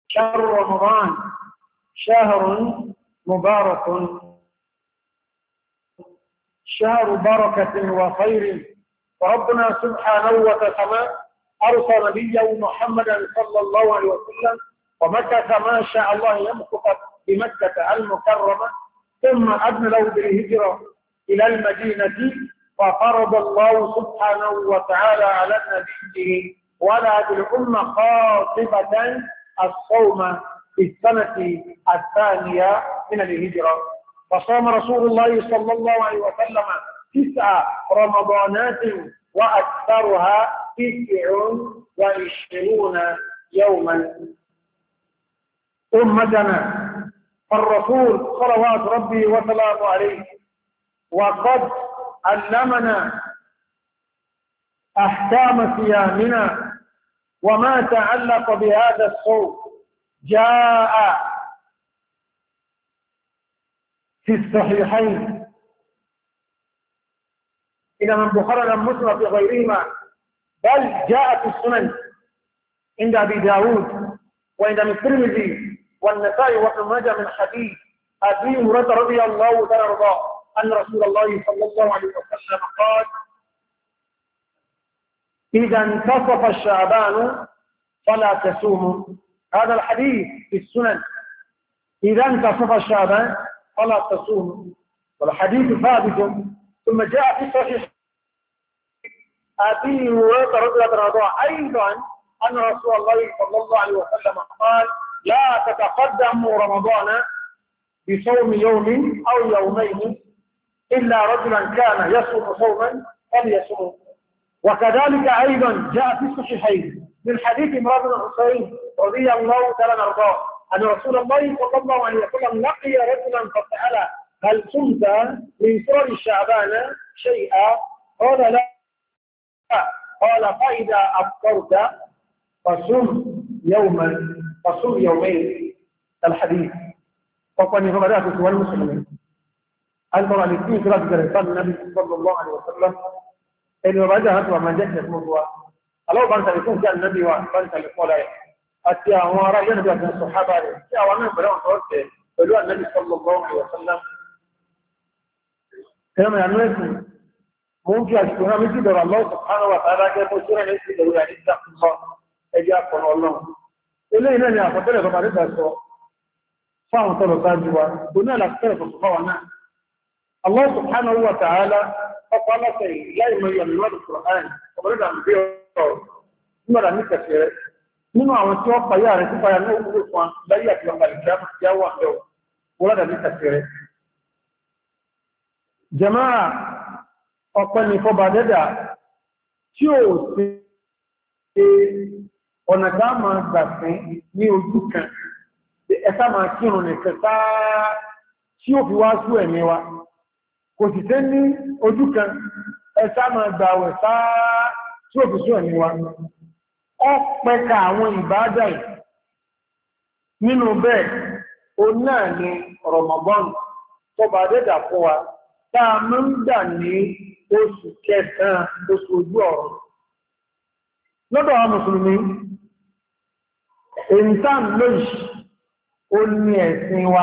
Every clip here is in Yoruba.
شهر رمضان شهر مبارك، شهر بركة وخير. وربنا سبحانه وتعالى أرسل نبيه محمدا صلى الله عليه وسلم ومكث ما شاء الله يمكث بمكة المكرمة، ثم أذن له بالهجرة إلى المدينة، ففرض الله سبحانه وتعالى على نبيه ولا بالأمة خاطبة الصوم في السنة الثانية من الهجرة. فصام رسول الله صلى الله عليه وسلم 9 رمضانات وأكثرها 29 يوما. أمتنا الرسول صلوات ربي وسلامه عليه وقد علمنا أحكام صيامنا وما تعلق بهذا الصوم. جاء في الصحيحين إلى من بخاري مسلم في غيرهما، بل جاء في السنن عند أبي داود وعند الترمذي والنسائي وابن ماجه من حديث أبي هريرة رضي الله تعالى عنه أن رسول الله صلى الله عليه وسلم قال: إذا انتصف الشعبان فلا تصوموا. هذا الحديث في السنن، إذا انتصف الشعبان فلا تصوموا، والحديث ثابت. ثم جاء في صحيح أبي هريرة رضي الله عنه أيضا أن رسول الله صلى الله عليه وسلم قال: لا تتقدموا رمضان بصوم يوم أو يومين إلا رجلا كان يصوم صوما فليصوم. وكذلك أيضا جاء في الصحيحين من حديث عمران بن حسين رضي الله تعالى عنه أن رسول الله صلى الله عليه وسلم لقي رجلا فسأل: هل صمت من سور شعبان شيئا؟ قال: لا. قال: فإذا أفطرت فصم يوما فصم يومين. الحديث. فقال نفرات سوى المسلمين أنظر الاثنين في رجل الإنسان النبي صلى الله عليه وسلم إنه رجعت وما جاءت موضوع الله بانت يكون كان النبي وبانت يقول أتيا وراء ينبي أن الصحابة أتيا ومن بلون توقف فلو النبي صلى الله عليه وسلم كما يعنون ممكن أشكرنا من جدر الله سبحانه وتعالى كيف يسير أن يسير يعني اتق الله أجابكم الله إلا إنني أفضل فما رضا السوء فهم طلب تاجوا دون الأكثر الصفوة. الله سبحانه وتعالى فقال شيء لا يمين القرآن ومرد عن بيه مرد مكسير nínú àwọn tí wọ́n pàyà rẹ̀ tí pàyà ní òkúrò fún láyé àti ọ̀pàá ìjáwó àjọ wọ́lọ́dà ní kàfẹ́rẹ́. Jàmáà ọ̀pẹ́ ní fọba dẹ́dà tí ó ṣe ọ̀nà tá máa gbàfẹ́ ní ojú kan ẹ̀sá máa kírun nìkan sáà tí ó fi wá sú ẹ̀mí wa kò sì tẹ́ ní ojú kan ẹ̀sá máa gbàwẹ̀ sáà tí ó fi sú ẹ̀mí wa. Ọpẹ́ka àwọn ìbádà nínú bẹ́ẹ̀ o náà ni Ramadan tó bá dẹ́dà fún wa táa mọ́ ń dà ní oṣù kẹsàn-án oṣù ojú ọ̀rọ̀. Lọ́dọ̀ àwọn Mùsùlùmí èyíntàn lóṣì ó ní ẹ̀sìn wa.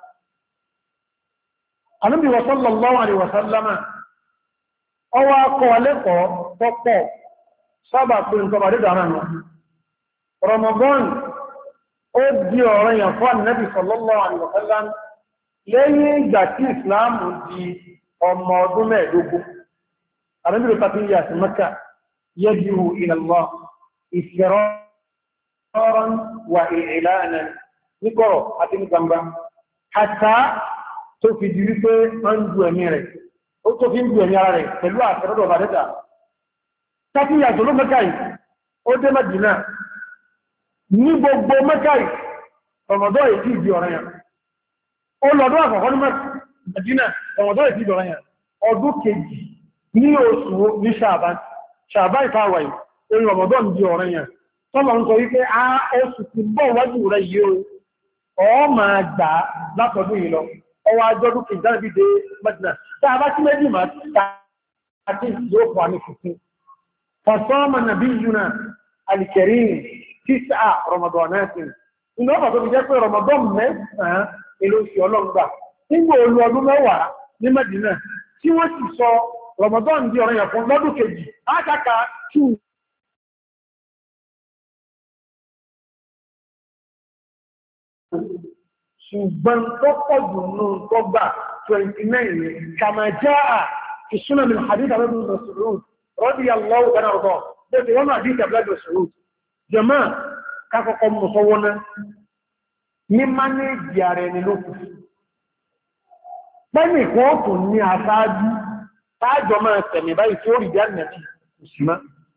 Ànábì sallallahu alaihi wasallama ọwọ́ akọ alẹ́kọ̀ọ́ tọ́pọ̀ sábà pé ń tọba dídà náà. Ramadan ó di ọ̀rọ̀ yàn fún Ànábì sallallahu alaihi wasallam lẹ́yìn ìgbà tí ìsìláàmù di ọmọ ọdún mẹ́ẹ̀dógún. Ànábì ló tàbí yà sí Mẹ́kà yad'u ila Allah israran wa i'lanan ní kọ̀rọ̀ àti ní gbangba. Hatta tó fi di wípé wọ́n ń du ẹ̀mí rẹ̀, ó tó fi ń du ẹ̀mí ara rẹ̀ pẹ̀lú àtẹ́rọ́dọ̀ ọba dẹ́dà. Tàbí ìyàtọ̀ ló Mẹ́kà yìí, ó dé Mẹ́dínà. Ní gbogbo Mẹ́kà yìí, Ramadan yìí ti di ọ̀rọ̀ yẹn. Ó lọ́dún àkọ́kọ́ ní Mẹ́dínà, Ramadan yìí ti di ọ̀rọ̀ yẹn. Ọdún kejì ní oṣù ní Ṣàbán ìfàwà yìí, orí Ramadan di ọ̀rọ̀ yẹn. Tọ́lọ̀ ń sọ wípé oṣù ti bọ́ wájú rẹ̀ yìí ó máa gbà látọdún yìí lọ. Ọwọ́ ajọ́dún kejì dáná bí dé Mẹ́dínà. Tá a bá sí méjì máa ta àti yóò fọ́ ní fífún. فصام نبينا الكريم 9 رمضانات inú ọ̀pọ̀ tó fi jẹ́ pé Ramadan mẹ́sàn-án èlò ìṣì ọlọ́gbà nígbà olú ọdún mẹ́wàá ní Mẹ́dínà tí wọ́n sì sọ Ramadan di ọ̀rọ̀ yẹn fún lọ́dún kejì ákàkà 2 ṣùgbọ́n tó pọ̀ jù nù tó gbà 29 kama jaa fi sunan min hadith Ibn Mas'ud radiyallahu ta'ala anhu bẹ́ẹ̀ wọ́n hadith Ibn Mas'ud jama kakọ́kọ́ mọ̀sọ́wọ́ná ní mánéjì ààrẹ ni lókù pẹ́nì kan tó ní aṣáájú táàjọ máa tẹ̀mẹ̀ báyìí tí ó rí jẹ́ ànàbí òsìmá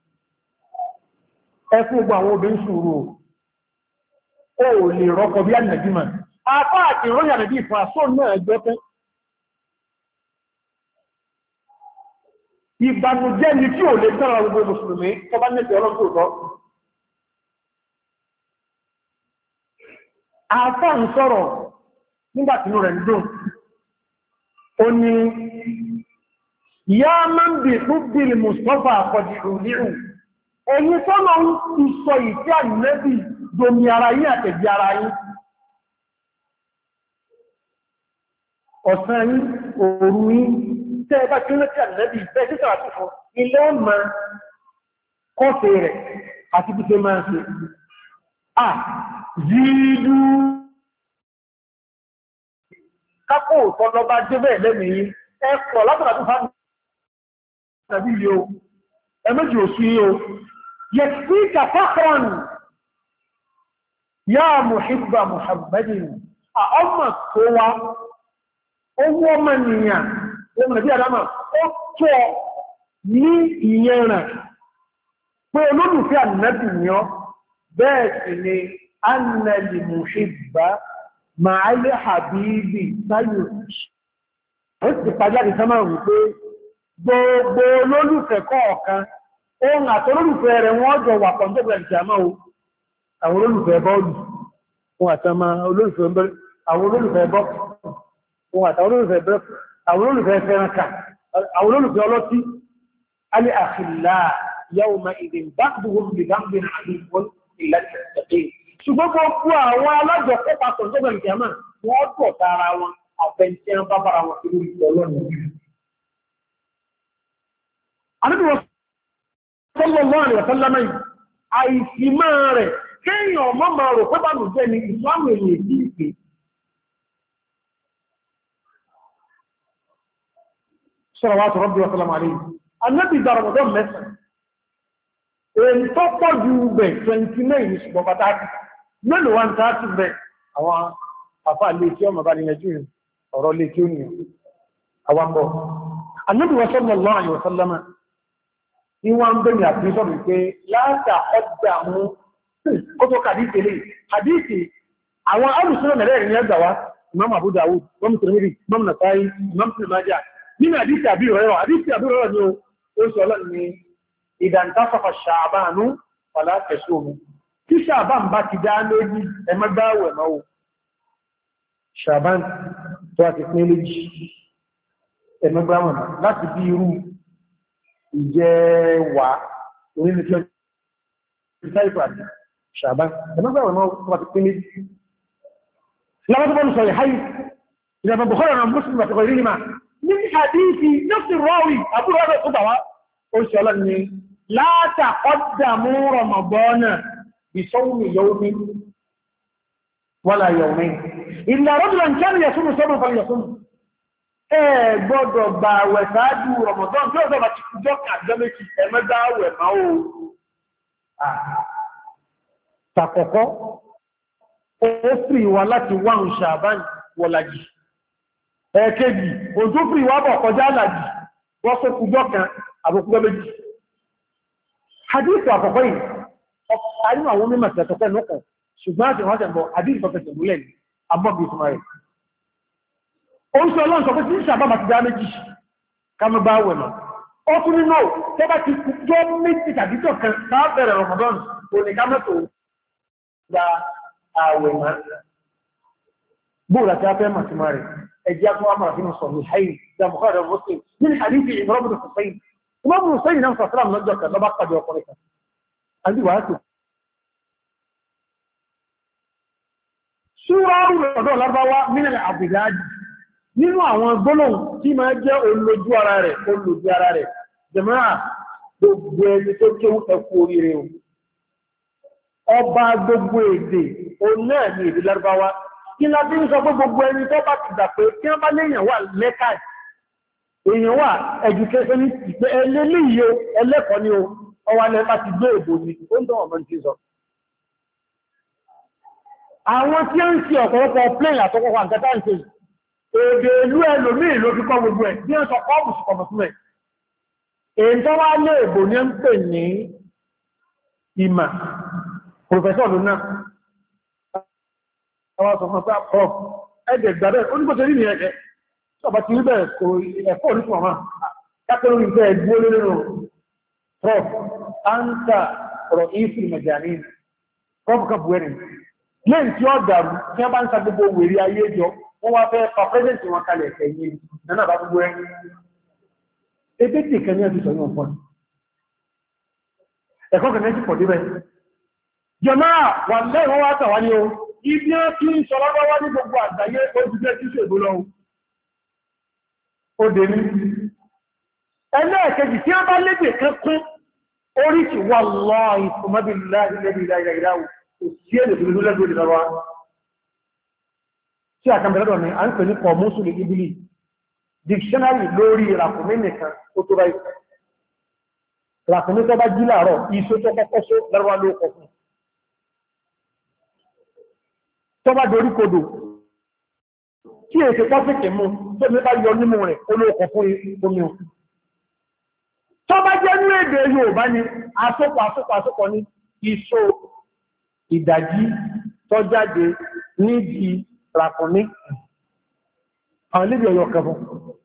ẹkùn gbogbo àwọn obìnrin sùúrù ó lè rọ́kọ bí ànàbí mà apá àti ìròyìn ànàbí ìfún àṣọ náà gbọ́tẹ́ ìbànújẹ́ ni tí ò lè tẹ́rọ gbogbo mùsùlùmí tó bá nẹ́tẹ̀ ọlọ́pọ̀ àfá ń sọ̀rọ̀ nígbàtínú rẹ̀ ń dùn ó ní yá máa ń bí fún bílì Mùsùlùmí àkọjì òníhù ẹ̀yin sọ́nà ń ti sọ ìfẹ́ ànẹ́bì domi ara yín àtẹ̀jì ara yín ọ̀sán yín òru yín tẹ́ bá kí lẹ́tí ànẹ́bì bẹ́ẹ̀ sí sàrà fún ilé ọmọ kọ́sẹ̀ rẹ̀ àti bí ṣe máa ṣe Zídú kápò tọ́lọba jẹ́bẹ̀ lẹ́mìí ẹ̀kọ́ látàrà tó fàájú tàbí ilé o, ẹmẹ́jì ò sí o, yẹ sí kàfàkọ́nù yá Muhibba Muhammadin, ọmọ tó wá, owó ọmọ nìyàn, ọmọ nàbí àdámà, ó tọ́ ní ìyẹn rẹ̀ pé olólùfẹ́ ànàbì ni ọ́, bẹ́ẹ̀ sì ni annali muhibba ma'ali habibi sayo ó sì pàjáde sánmà wípé gbogbo olólùfẹ́ kọ̀ọ̀kan ohun àtolólùfẹ́ rẹ̀ wọ́n jọ wà pọ̀ntọ́gbẹ̀ ìjàmá o àwọn olólùfẹ́ bọ́ọ̀lù ohun àtàmà àwọn olólùfẹ́ bọ́ọ̀lù ohun àtàwọn olólùfẹ́ fẹ́ranka àwọn olólùfẹ́ ọlọ́tí alẹ́ àkìlá yawma idin ba'duhum li ba'din aduwwun illa al-muttaqin ṣùgbọ́n gbogbo àwọn alájọ kópa tọ̀jọ́gbẹ̀ ìjàmà wọ́n tọ̀ tara wọn àfẹ́ntẹ́ bá bára wọn pẹ̀lú ìtọ́lọ́nà Ànábì sallallahu alaihi wasallam àìsímá rẹ̀ kéèyàn mọ́ máa rò pé bánú jẹ́ ni ìsìlámù èyí èdè ìpé salawatu rabbi wa salamu alayhi Ànábì gba Ramadan mẹ́sàn èyí tó pọ̀ ju bẹ̀ 29 ní ṣùgbọ́n pàtàkì mélòó wá ń tààtì bẹ̀ àwọn àfáà lè tí ọmọ bá ní ẹjú ọ̀rọ̀ lè tí ó ní àwọn bọ̀ Ànábì sallallahu alaihi wasallam ní wọ́n ń bẹ̀rẹ̀ àti sọ́rọ̀ pé láta ọjà mú ó tó kàdí tẹ́lẹ̀ àdíìsì àwọn alùsùnà mẹ́rẹ̀ ní ẹgbà wá Imam Abu Dawud, Imam Tirmidhi, Imam Nasa'i, Imam Ibn Majah nínú àdíìsì Abi Hurairah ni ó sọ lọ́nà ni ìdàntáfàfà ṣàbánú fala tasumu tí ṣàbán bá ti dá lójí ẹmẹ́gbáwẹ̀ máa ṣàbán tó àti pín lójí ẹmẹ́gbáwẹ̀ láti bí irú ìjẹwà orílẹ̀-èdè ìsáìpàdé ṣàbá ẹ̀mọ́gbàwẹ̀ náà wà ti pín ní lábátọ́bọ́n sọ̀rọ̀ haì ìjọba Bukhari na Muslim àti ọ̀rẹ́ ìrìnmà ní àdíìsì nọ́sì rọ́wì àbúrò ọ̀rẹ́ tó bàwá ó ṣe ọlọ́ ni látàkọ́dàmú Ramadana bisawmi yawmin wala yawmayn illa rajulan kana yasumu sawman falyasum gbọ́dọ̀ gba àwẹ̀ sáájú Ramadan tí ó sọ bá ti kújọ́ kàjọ́ méjì ẹ̀mẹ́gbà àwẹ̀ máa ó tàkọ́kọ́ ó fi ìwà láti wá ń ṣàbán wọ̀lájì ẹ̀kẹ́jì òjò fi ìwà bọ̀ kọjá àlàjì wọ́n sọ kújọ́ kan àbúkújọ́ méjì hadith àkọ́kọ́ yìí ọ̀pọ̀ àwọn mímọ̀ tẹ̀tọ̀kẹ́ nọ́kọ̀ ṣùgbọ́n àti wọ́n tẹ̀bọ̀ hadith tọ̀kẹ́ múlẹ̀ abọ́bí ìtumọ̀ rẹ̀ oúnjẹ ọlọ́run sọ pé tí ìṣàbábà ti dá méjì kàmù bá wẹ̀ mọ̀. ó tún nínú tó bá ti jọ méjì tàbí tó kan sáàbẹ̀rẹ̀ Ramadan kò ní ká mẹ́tò gba àwẹ̀ mọ́. bóòlà tí a fẹ́ màtí máa rẹ̀ ẹjẹ́ akọ́ àmàrà fún sọ ní hayi dàmùkọ́ rẹ̀ Muslim nínú àdífi ìmọ̀rọ̀bùn Hussein ìmọ̀rọ̀bùn Hussein náà sọ sílám lọ́jọ́ kan lọ́bá pàdé ọkùnrin kan àti wàá tó ṣúrọ́rù lọ́dọ̀ lárúbáwá mínàlẹ̀ àbìdájì nínú àwọn gbólóhùn tí máa jẹ́ olójú ara rẹ̀ jẹ̀mọ́ra gbogbo ẹni tó kéwú ẹkù oríire o ọba gbogbo èdè onáà ní èdè lárúbáwá kí la bí ń sọ pé gbogbo ẹni tó bá ti dà pé kí wọ́n bá léèyàn wà lẹ́ka èèyàn wà education ní ìpé ẹlẹ́lẹ́yìí ẹlẹ́kọ̀ọ́ ni o ọwà lẹ́ka ti gbé èbò ní ó ń tọ́wọ̀ mọ́ ti sọ àwọn tí ó ń ṣe ọ̀pọ̀lọpọ̀ plane àtọ́kọ̀kọ̀ àǹkẹta ń ṣe èdè ìlú ẹlòmíì ló fi kọ́ gbogbo ẹ̀ bí wọ́n sọ kọ́ọ̀bù sí kọ̀mọ̀ fún ẹ̀ èyí tó wá lé èbò ní ń pè ní ìmà professor lónà àwọn sọ fún ọpá prof ẹgbẹ̀ gbàbẹ̀ onígbòtò rí ní ẹ̀kẹ́ tí ọba ti rí bẹ̀rẹ̀ kò ẹ̀fọ́ onífún ọmọ kápẹ́rún ní ìfẹ́ ẹgbẹ́ olóòrò prof áńtà ọ̀rọ̀ ìfì mẹ̀jàní prof kabuẹ́rì lẹ́yìn tí ó dàrú tí wọ́n bá ń sa gbogbo wèrè ayé jọ wọ́n wá fẹ́ fa pẹ́sẹ̀ntì wọn kalẹ̀ ẹ̀yìn nánà bá gbogbo ẹ̀yìn ebe tí kẹ́ ní ẹ̀sùn sọ̀yún ọ̀pọ̀ ẹ̀kọ́ kẹ́ ti pọ̀ débẹ̀ jẹmáà wà lẹ́yìn wọ́n wá tàwà ní o ibi ó tí ń sọ lọ́wọ́ wá ní gbogbo àgbáyé ó ti jẹ́ tí ṣègbó lọ ó dé ní ẹlẹ́ẹ̀kejì tí wọ́n bá lédè kẹ́kún oríṣi wà lọ ìfòmọ́bìnrin ìlàìláwò sí èdè tó lẹ́gbẹ̀ẹ́ ìdè lọ́wọ́ tí àkàmẹ́lẹ́dọ̀ ni a ń pè ní kọ̀mọ́sù lè ibili dictionary lórí ìràkùnmí nìkan ó tó bá ìràkùnmí tó bá jí láàárọ̀ iṣó tó kọ́kọ́ só lọ́wọ́ ló kọ̀ fún tó bá dorí kodò tí èsè pọ́sìkì mú tó ní bá yọ nímú rẹ̀ olóòkọ̀ fún omi o tó bá jẹ́ ní èdè Yorùbá ni àsopọ̀ ní iṣó ìdajì tó jáde níbi ràkùnmí àwọn níbi ọ̀yọ̀ kẹfún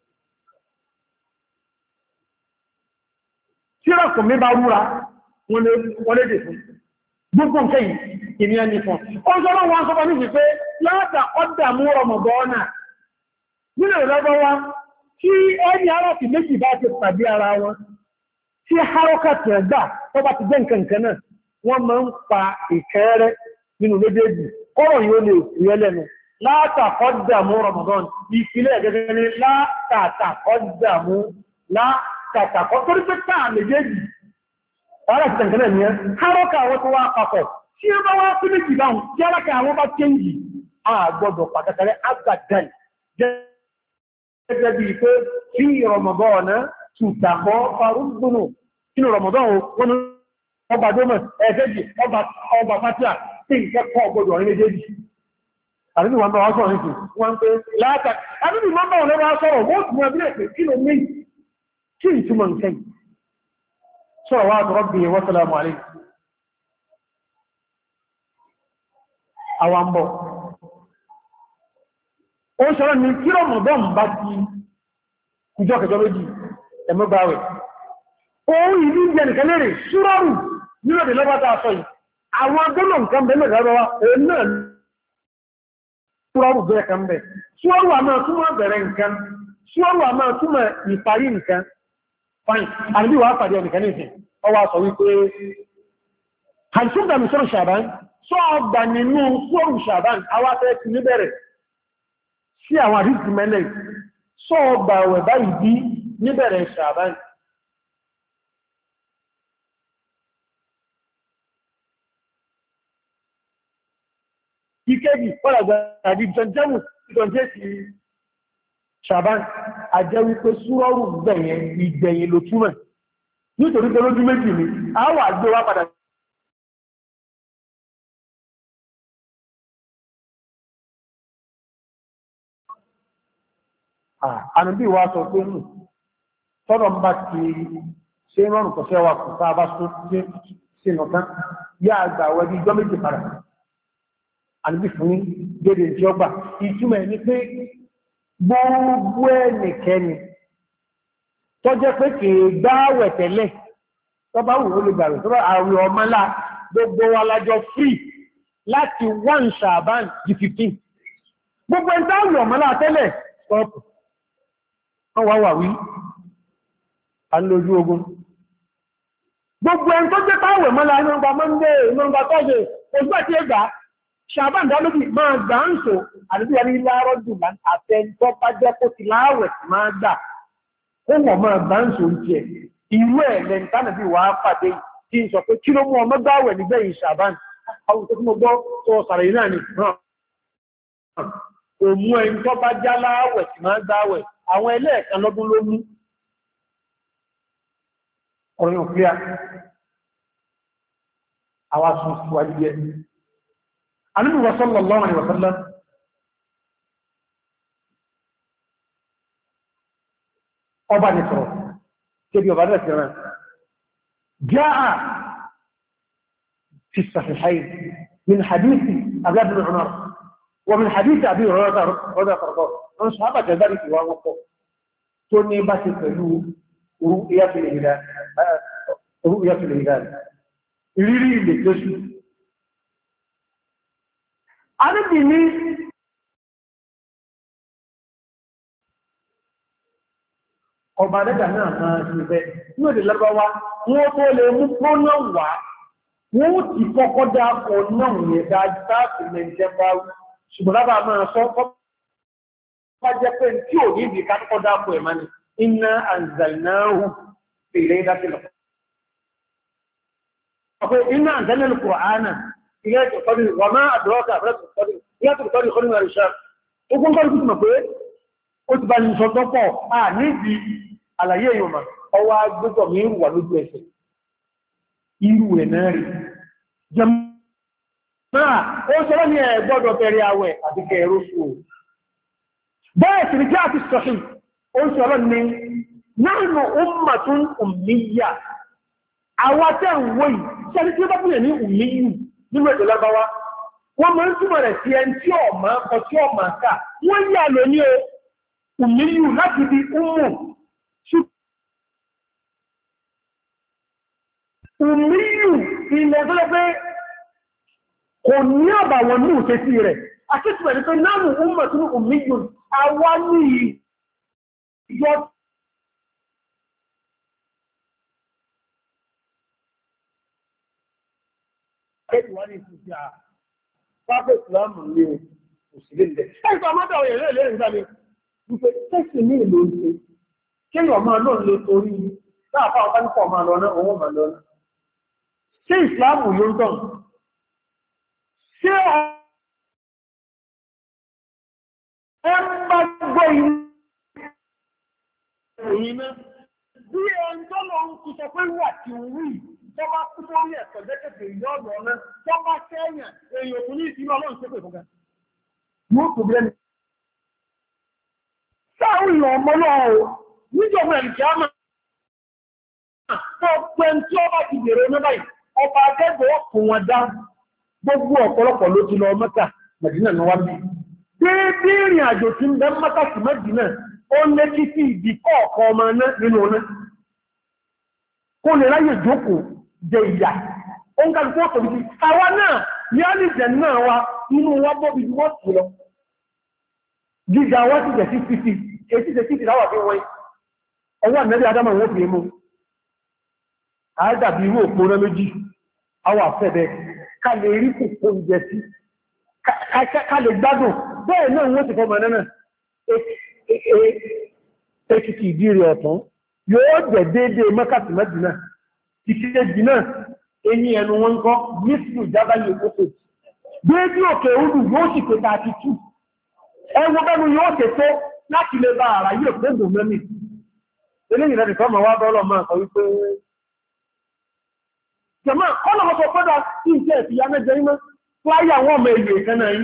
tí ràkùnmí bá rúra wọ́n lè dè fún gbogbo nǹkan yìí ìmìyàn ní fún ọjọ́ wọn sọ́pọ̀ ní wípé láta ọdá mú Ramadan nínú ìrọ́bọ́wá tí ẹni ara ti méjì bá ti pàdé ara wọn tí harọ́kàtì ẹ̀gbà tó bá ti jẹ́ nǹkan náà wọ́n máa ń pa ìkẹ́rẹ́ nínú méjèèjì kọ́rọ̀ yóò lè rí ẹlẹ́nu láta ọdá mú Ramadan ìpìlẹ̀ gẹ́gẹ́ ní látàtà ọdá mú látàtà torí pé táà méjèèjì ọ̀rẹ́ ti tẹ̀kẹ́lẹ̀ ní ẹ́ harọ́kà àwọn tó wá papọ̀ tí ó bá wá sí méjì báhùn tí alákà àwọn bá kéńjì àgbọ̀dọ̀ pàtàkàrẹ agbàdàn gẹ́gẹ́ bí pé kí Ramadan tùtàkọ́ farúgbùnù kínú Ramadan wọn ọba dómọ̀ ẹ̀ẹ́dẹ́jì ọba fatia tí ìkẹ́kọ̀ọ́ ọgbọ̀dọ̀ ọ̀rẹ́ méjèèjì àdúgbò wọn bá wá sọ̀rọ̀ nìkan wọn pé látà àdúgbò wọn bá wọn lọ́wọ́ sọ̀rọ̀ wọ́n tún ẹbí rẹ̀ pé kí ló mí kí ìtumọ̀ nǹkan صلوات ربي وسلام عليه àwàmbọ̀ ó ṣọ́rọ̀ ní kí Ramadan bá ti ìjọ kẹjọ méjì ẹ̀mọ́gbàwẹ̀ ohun ìlú ìjẹ nìkan lèrè ṣúrọ̀rù nílòdì lọ́bátà sọ yìí àwọn agbónà nǹkan bẹ̀rẹ̀ lọ́wọ́ òun náà ṣúrọ̀rù bẹ̀rẹ̀ kan bẹ̀ ṣúrọ̀rù àmọ́ túnmọ̀ bẹ̀rẹ̀ nǹkan ṣúrọ̀rù àmọ́ túnmọ̀ ìparí nǹkan fine àbí wà pàdé ẹnìkan ní ìsìn ọwá sọ wípé àìsúgbà mi sọ́rọ̀ ṣàbán sọ ọgbà nínú sọ́rọ̀ ṣàbán awáfẹ́ ti níbẹ̀rẹ̀ sí àwọn àdíjì mẹ́lẹ̀ sọ ọgbà ẹ̀wẹ̀ báyìí bí níbẹ̀rẹ̀ ṣàbán ìkéjì pọ́lọ̀gbà àdíjì jẹ́mù ṣàbán àjẹ́ wípé súrọ́rù ìgbẹ̀yìn ló túmọ̀ nítorí pé lójú méjì ni a wà gbé wá padà ànàbí wa sọ pé nù tọ́rọ ń bá ti ṣe rọrùn kọ̀ṣẹ́ wa kò sáà bá ṣe nọ̀tán yá àgbà wẹ́bí ìjọ méjì padà ànàbí fún dédé tí ó gbà ìtumọ̀ ní pé gbogbo ẹnìkẹ́ni tó jẹ́ pé kìí gbáwẹ̀ tẹ́lẹ̀ tó bá wù ó lè gbàrẹ̀ tó bá àwẹ̀ ọmọlá gbogbo wa lájọ free láti 1 Ṣàbán di 15 gbogbo ẹni táwẹ̀ ọmọlá tẹ́lẹ̀ stop wọ́n wá wà wí alójú ogun gbogbo ẹni tó jẹ́ táwẹ̀ ọmọlá nọ́mbà Monday nọ́mbà Thursday ojú àti ẹgbàá ṣàbán dálóbì máa gbà ń sọ àdúgbò ní láàárọ̀ jù àtẹ́ntọ́ bá jẹ́ kó ti láàwẹ̀ máa gbà ó wọ̀n máa gbà ń sọ jẹ́ ìwé ẹ̀lẹ́ ìtànàbí wà á pàdé tí ń sọ pé kí ló mú ọmọ gbáwẹ̀ nígbẹ̀yìn ṣàbán àwọn tó mọ́ gbọ́ tó sàrẹ̀ náà ni kò mú ẹni tó bá já láàwẹ̀ tí máa gbáwẹ̀ àwọn ẹlẹ́ẹ̀kan lọ́dún ló mú ọ̀rìn òkúlẹ̀ àwọn sùn síwájú yẹ Ànábì sallallahu alaihi wasallam ọba ní sọ̀rọ̀ kébí ọba rẹ̀ sẹ́rẹ̀ jaa fi as-sahihayn min hadithi Abdullah ibn Umar wa min hadithi Abi Hurairah radiyallahu anhu sahaba jabari fi wa wọ́pọ̀ tó ní bá ti pẹ̀lú ru'yatul hilal ìrírí ilẹ̀ lóṣù Ànábì ní ọba dẹ́dà náà máa ṣe bẹ́ ní òdè lọ́gbàwá wọ́n tó lè mú pọ́nà wá wọ́n ti kọ́kọ́ dákọ̀ náà yẹ dájáàtì lẹ́jẹ́ bá ṣùgbọ́n lábà máa sọ bá jẹ́ pé tí ò ní ìdí kákọ́ dákọ̀ ẹ̀má ni inna anzalnahu fi laylatil qadr inna anzalnal qur'ana fi laylatil qadr wa ma adraka ma laylatul qadr laylatul qadr khayrun min alf shahr ogun kọ́ ìgbìmọ̀ pé ó ti bá ní sọ tọ́pọ̀ níbi àlàyé ìyọ̀mà ọwá gbogbo mi wà lójú ẹsẹ̀ irú ẹ̀ náà rí jẹmọ́ra ó sọ́rọ̀ ní ẹ̀ gbọ́dọ̀ bẹ̀rẹ̀ àwẹ̀ àti kẹrọ sùn bẹ́ẹ̀ sì ní kí a ti sọ̀hì ó sọ́rọ̀ ní nahnu ummatun ummiyya àwátẹ́ ìwò yìí sẹ́ni tí ó bá búrẹ̀ ní ummiyu nínú èdè lábáwá wọ́n máa ń túnmọ̀ rẹ̀ sí ẹni tí ọ̀mà ọtí ọ̀mà ká wọ́n yà lò ní o ummiyu láti di ummu ummiyu ilẹ̀ tó lẹ́pẹ́ kò ní àbàwọn ní òṣè sí rẹ̀ akẹ́kọ̀ọ́ ní pé nánú ummatun ummiyu àwa ní ìjọ ẹ̀kùnwá ní ìsìnkú pápẹ́ ìsìlámù ní òṣìlẹ̀ ilẹ̀ ẹ̀kọ́ àmọ́dá òyìn lè lẹ́rìn ìgbàmí wípé tẹ́sì ní ìlú ìṣẹ́ kéèyàn máa lọ́n lè torí láàfáà ọ̀pá nípa ọmọ lọ́nà owó mà lọ́nà ṣé ìsìlámù yóò tán ṣé ẹ bá gbọ́ ìròyìn náà bí ẹn tó lọ ń kú sọ pé wà tí ó rí tó bá kú sórí ẹ̀sọ̀ jẹ́kẹ̀kẹ̀ ìyọ́ọ̀dọ̀ ọ̀nà tó bá kẹ́yàn èèyàn kò ní ìsinmi ọlọ́run ṣépè fún ga yóò kò bẹ́ẹ̀ ni sáàrùn ìlọ̀ ọmọ náà o níjọba ẹ̀rìkì á máa tó pẹ́ tí ó bá ti bèèrè ọmọ báyìí ọba akẹ́gbẹ̀ẹ́ ọkùn wọn dá gbogbo ọ̀pọ̀lọpọ̀ ló ti lọ Mẹ́kà Mẹ́dínà ní wábí déédé ìrìn àjò tí ń bẹ Mẹ́kà sí Mẹ́dínà ó lé kí sí ìdí kọ̀ọ̀kan ọmọ náà nínú ọ̀nà kó lè ráyè jókòó jẹ ìyà ó ń kálukú ọ̀tọ̀ bí àwa náà ní á nìjẹ̀ náà wa inú wa bọ́ bí wọ́n sì lọ gíga wá sí jẹ̀ sí títí èsì ṣe títí láwà fi wọ́n ọwọ́ àmẹ́rí adámà wọ́n fi mú àádàbí irú òpó rẹ méjì àwọ̀ àfẹ́bẹ̀ ká lè rí kòkó ìjẹ sí ká lè gbádùn bẹ́ẹ̀ náà wọ́n ti fọ́ mọ̀ náà èkìtì ìdí rẹ̀ ọ̀tún yóò jẹ́ déédé mọ́kàtí Mẹ́dínà ìkìtẹ́jì náà eyín ẹnu wọn kọ́ nísìnyí jábálì òkòkò déédé òkè òdù yóò sì pé 32 ẹwọ bẹ́nu yóò tẹ́ tó láti lè bá ara yóò gbogbo mẹ́mí eléyìn rẹ̀ nìkan ma wá bọ́ọ̀lọ̀ máa sọ wípé jẹ́mọ́ ọlọ́mọ́sọ pọ́dá sí ìṣẹ́ ìfìyà mẹ́jẹ imọ́ fláyà àwọn ọmọ èlò ìkẹ́nà yìí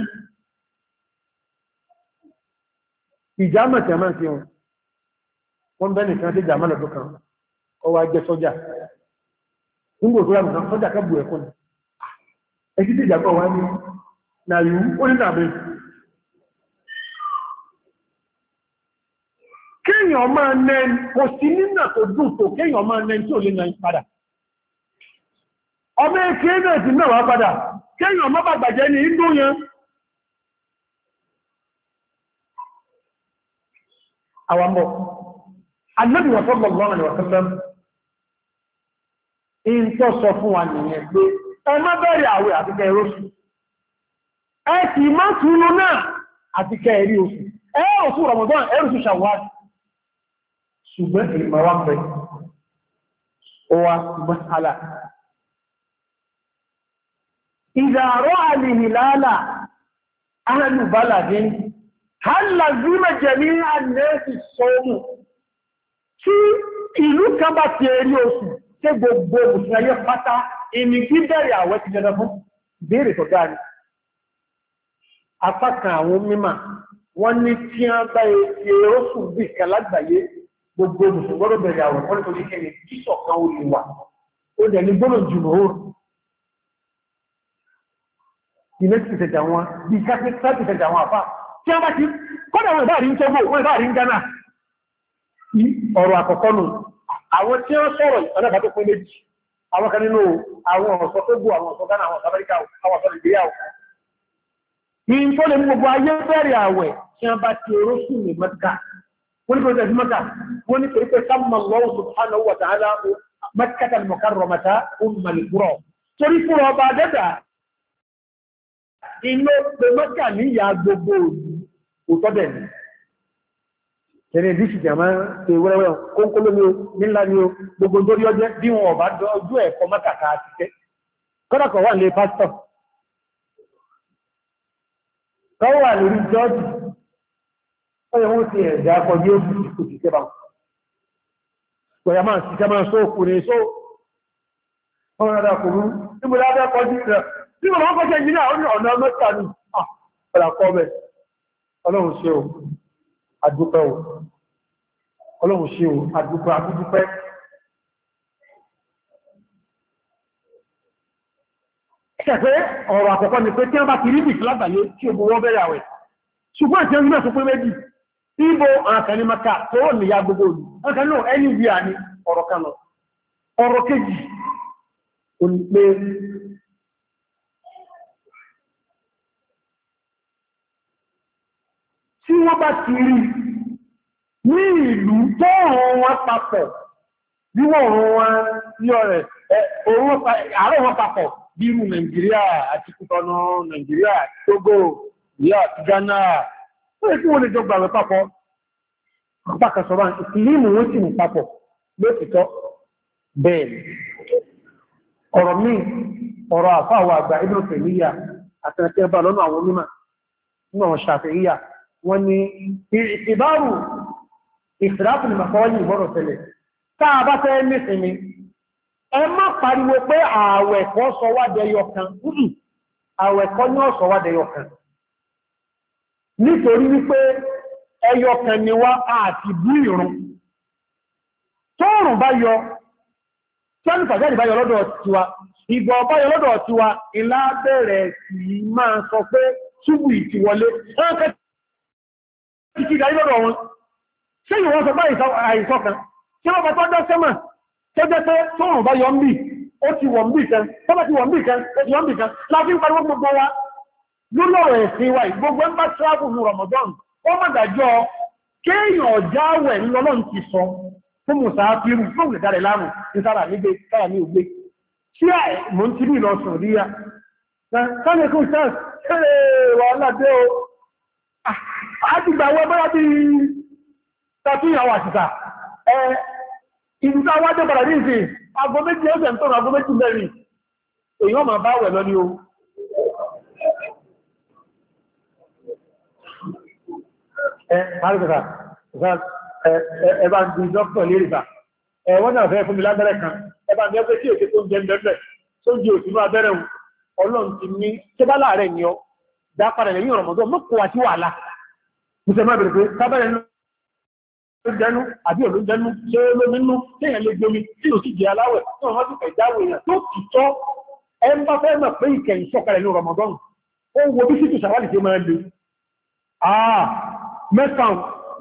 ìjàmọ̀ tẹ̀mọ́ sí wọn bẹ́ nìkan tí jàmọ́ lọ́dún kan ó wá jẹ́ sọ́jà nígbò tó rẹ̀ nìkan sọ́jà kẹ́bù ẹ̀kọ́ ni ẹ̀kí tí ìjàmọ̀ wá ní nàyú ó ní nàbẹ̀ kéèyàn máa nẹ kò sí nínà tó dùn tó kéèyàn máa nẹ tí ò lè nà padà ọmọ èké náà ti náà wá padà kéèyàn má bàgbàjẹ́ ní ìlú yẹn àwàmọ̀ Ànábì sallallahu alaihi wasallam in tó sọ fún wa nìyẹn pé ẹ má bẹ̀rẹ̀ àwẹ̀ àti kẹrọsù ẹ sì má túnú náà àti kẹrí oṣù oṣù Ramadan oṣù Shawwal ṣùgbọ́n ìmọ̀ wá pẹ̀ ó wá mas'ala idha ra'a al-hilala ahlu baladin hal lazima jami'a an-nas as-sawm tí ìlú kan bá ti rí oṣù tí gbogbo mùsùlùmí pátá ìní kí bẹ̀rẹ̀ àwẹ̀ ti jẹ́ fún béèrè tó dáa ni apákan àwọn mímọ̀ wọ́n ní tí a bá èrè oṣù bí kan lágbàáyé gbogbo mùsùlùmí bẹ̀rẹ̀ àwẹ̀ wọ́n ní tó ní kí ni jísọ̀ kan ó lè wà ó dẹ̀ ní gbọ́nà jùlọ oòrùn ilé ti tẹ̀jà wọn bí káàkiri tẹ̀jà wọn àfá tí a bá ti kọ́nà wọn ìbá rí ń Togo wọn ìbá rí ń Ghana ọ̀rọ̀ àkọ́kọ́ nù àwọn tí wọ́n sọ̀rọ̀ ọ̀nà tó pín méjì àwọn kan nínú àwọn ọ̀sọ̀ Togo àwọn ọ̀sọ̀ Ghana àwọn ọ̀sọ̀ Amẹ́ríkà àwọn ọ̀sọ̀ Nàìjíríà ní tó lè mú gbogbo ayé bẹ̀rẹ̀ àwẹ̀ tí wọ́n bá ti orósù ní Mẹ́kà wọ́n ní kò tẹ̀sí Mẹ́kà wọ́n ní pé sáàmà Allahu subhanahu wa ta'ala Makkata al-Mukarramata Ummul Qura torí fún ọba dẹ́dà inú pé Mẹ́kà ní ìyá gbogbo òtọ́dẹ̀ ni ẹni ìdíṣì jàmá ṣe wẹ́rẹ́wẹ́ kónkóló ní o nílá ní o gbogbo torí ọjẹ́ bí wọn ọba ojú ẹ̀kọ́ Mẹ́kà káà ti tẹ́ kọ́dàkọ̀ wà ní pásítọ̀ kọ́wà lórí jọ́ọ̀jì ọ̀yẹ̀ wọ́n ti ẹ̀dà akọ̀dí ó bí kò ti tẹ́bà pẹ̀yà máa sì ká máa sóòkù ní só ọmọ ọ̀dà kò rú níbo lábẹ́ kọjú rẹ̀ tí wọ́n máa kọjá ìjìnà ọ̀nà mẹ́ta ní ọ̀làkọ́ bẹ̀ ọlọ́run ṣe o àdúpẹ́ o ọlọ́run ṣe o àdúpẹ́ ṣẹ̀fẹ́ ọ̀rọ̀ àkọ́kọ́ ni pé tí wọ́n bá ti rí bìí lágbàáyé tí ó bú wọ́n bẹ̀rẹ̀ àwẹ̀ ṣùgbọ́n ìtẹ́ ìgbìmọ̀ tó pé méjì ibo àkàní maka tó wọ́n ní ya gbogbo olù ọkàn náà ẹni wí à ní ọ̀rọ̀ kan lọ ọ̀rọ̀ kejì o ní pé tí wọ́n bá ti rí ní ìlú tó rùn wọn papọ̀ bí wọ́n rùn wọn ní ọ̀rẹ́ àárọ̀ wọn papọ̀ bírú Nàìjíríà àti Kútọ́nù Nàìjíríà Togo ìyá àti Ghana ó yẹ kí wọ́n lè jọ gbàwẹ̀ papọ̀ bákasọ̀rọ̀ ìlú wọ́n sì mú papọ̀ lóòtítọ́ bẹ́ẹ̀ ọ̀rọ̀ míì ọ̀rọ̀ àfáwà àgbà Ibn Taymiyyah àtẹ̀kẹ́bà lọ́nà àwọn onímọ̀ náà Shafi'iyya wọ́n ní ìbárù ìfìdáfù ní màkọ́wọ́yìn ìbọ̀rọ̀ tẹ́lẹ̀ táà bá fẹ́ nísìnyí ẹ má pariwo pé ààwẹ̀ kọ́ sọ wá dẹyọ kan ààwẹ̀ kọ́ ní ọ̀sọ̀ wá dẹyọ kan nítorí wípé ẹyọ kan ni wá àti bú ìrun tóòrùn bá yọ tẹ́lù fàjáde bá yọ lọ́dọ̀ tiwa ìgbọ̀ bá yọ lọ́dọ̀ tiwa ìlà bẹ̀rẹ̀ sí máa sọ pé ṣúgbù ìtìwọlé ẹ́kẹ́ títí ìdájí lọ́dọ̀ wọn ṣé ìwọ́n sọ bá àìsọ́kan tí wọ́n bá tọ́ dọ́ sẹ́mà tó jẹ́ pé tóòrùn bá yọ ń bì ó ti wọ̀n bì kan tó bá ti wọ̀n bì kan ó ti wọ̀n bì kan láti ń pariwo gbogbo wa lórí ọ̀rọ̀ ẹ̀sìn wa gbogbo ń bá travel ní Ramadan ó má dájọ́ kéèyàn ọ̀jáwẹ̀ lọ́lọ́run ti sọ fún mùsàáfíìrù fún ìdárẹ̀ lárùn ní sára nígbé sára ní ògbé tí à mọ́ tí ní ìlọ́sùn rí ya sánẹ́kùn sáà ṣẹlẹ̀ wà ládé o àtìgbàwọ́ bọ́rọ̀ bí tàbíyàwó àtìsà ìdúta wájé padà ní ìsìn agbó méjì ó sẹ̀ntọ́ agbó méjì mẹ́rin èyàn máa bá wẹ̀ lọ ní o ẹbá ń di dọ́kítọ̀ lérìsà wọ́n náà fẹ́ fún mi lábẹ́rẹ́ kan ẹbá ní ẹgbẹ́ tí èké tó ń jẹ mẹ́fẹ́ tó ń di òsínú abẹ́rẹ́ ọlọ́run ti ní tí bá láàrẹ̀ ni ọ dá padà lẹ́yìn ọ̀rọ̀mọ́dọ́ mọ́kọ̀ àti wàhálà mùsẹ̀ máa bèèrè pé sábẹ́rẹ́ ló jẹ́nu àbí òló jẹ́nu ṣé ló nínú téèyàn lè gbomi tí ò sì jẹ́ aláwẹ̀ tí wọ́n ti fẹ̀ jáwé èèyàn tó ti tọ́ ẹ ń bá fẹ́ mọ̀ pé ìkẹyìn sọ̀kalẹ̀ ní ọ̀rọ̀mọ́dọ́ ó wo bí sítù sàwálì tí máa le mẹ́sàn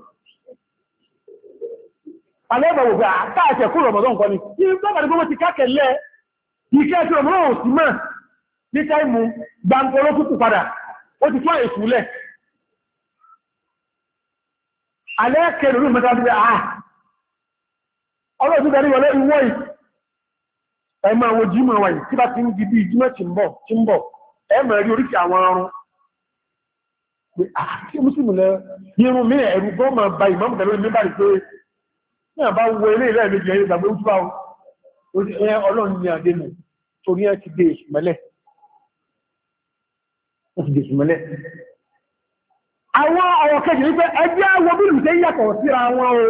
alẹ́bàwò pé àtàṣẹ kúrò ọmọdé nǹkan ni tí gbọ́gbàdé gbọ́gbọ́ ti kákẹ̀lẹ́ ìkẹ́ tí ọmọ náà sí mọ́ ní táìmù gbàǹkọ́ ló kúkù padà ó ti fún èsùlẹ̀ alẹ́kẹ̀ẹ́ lórí mẹ́ta bí ọlọ́dún darí wọlé ìwọ́ ì ẹmọ àwọn jímọ̀ wáyé tí bá ti ń di bí jímọ̀ tí ń bọ̀ ẹmọ rí oríkì àwọn ọrún Àti Mùsùlùmí lẹ irun mi ẹ̀rù gbọ́ máa ba ìmọ̀mù tẹ̀lé ní báyìí pé ní àbá wo ilé ilẹ̀ méjì ẹ̀yẹ ìgbàgbé ó túbá ọlọ́run ní àdénù torí ẹ ti dé ìsùmọ́lẹ̀. Àwọn ọ̀rọ̀ kejì wípé ẹgbẹ́ àwọn bí lùtẹ́ yàtọ̀ síra wọn o.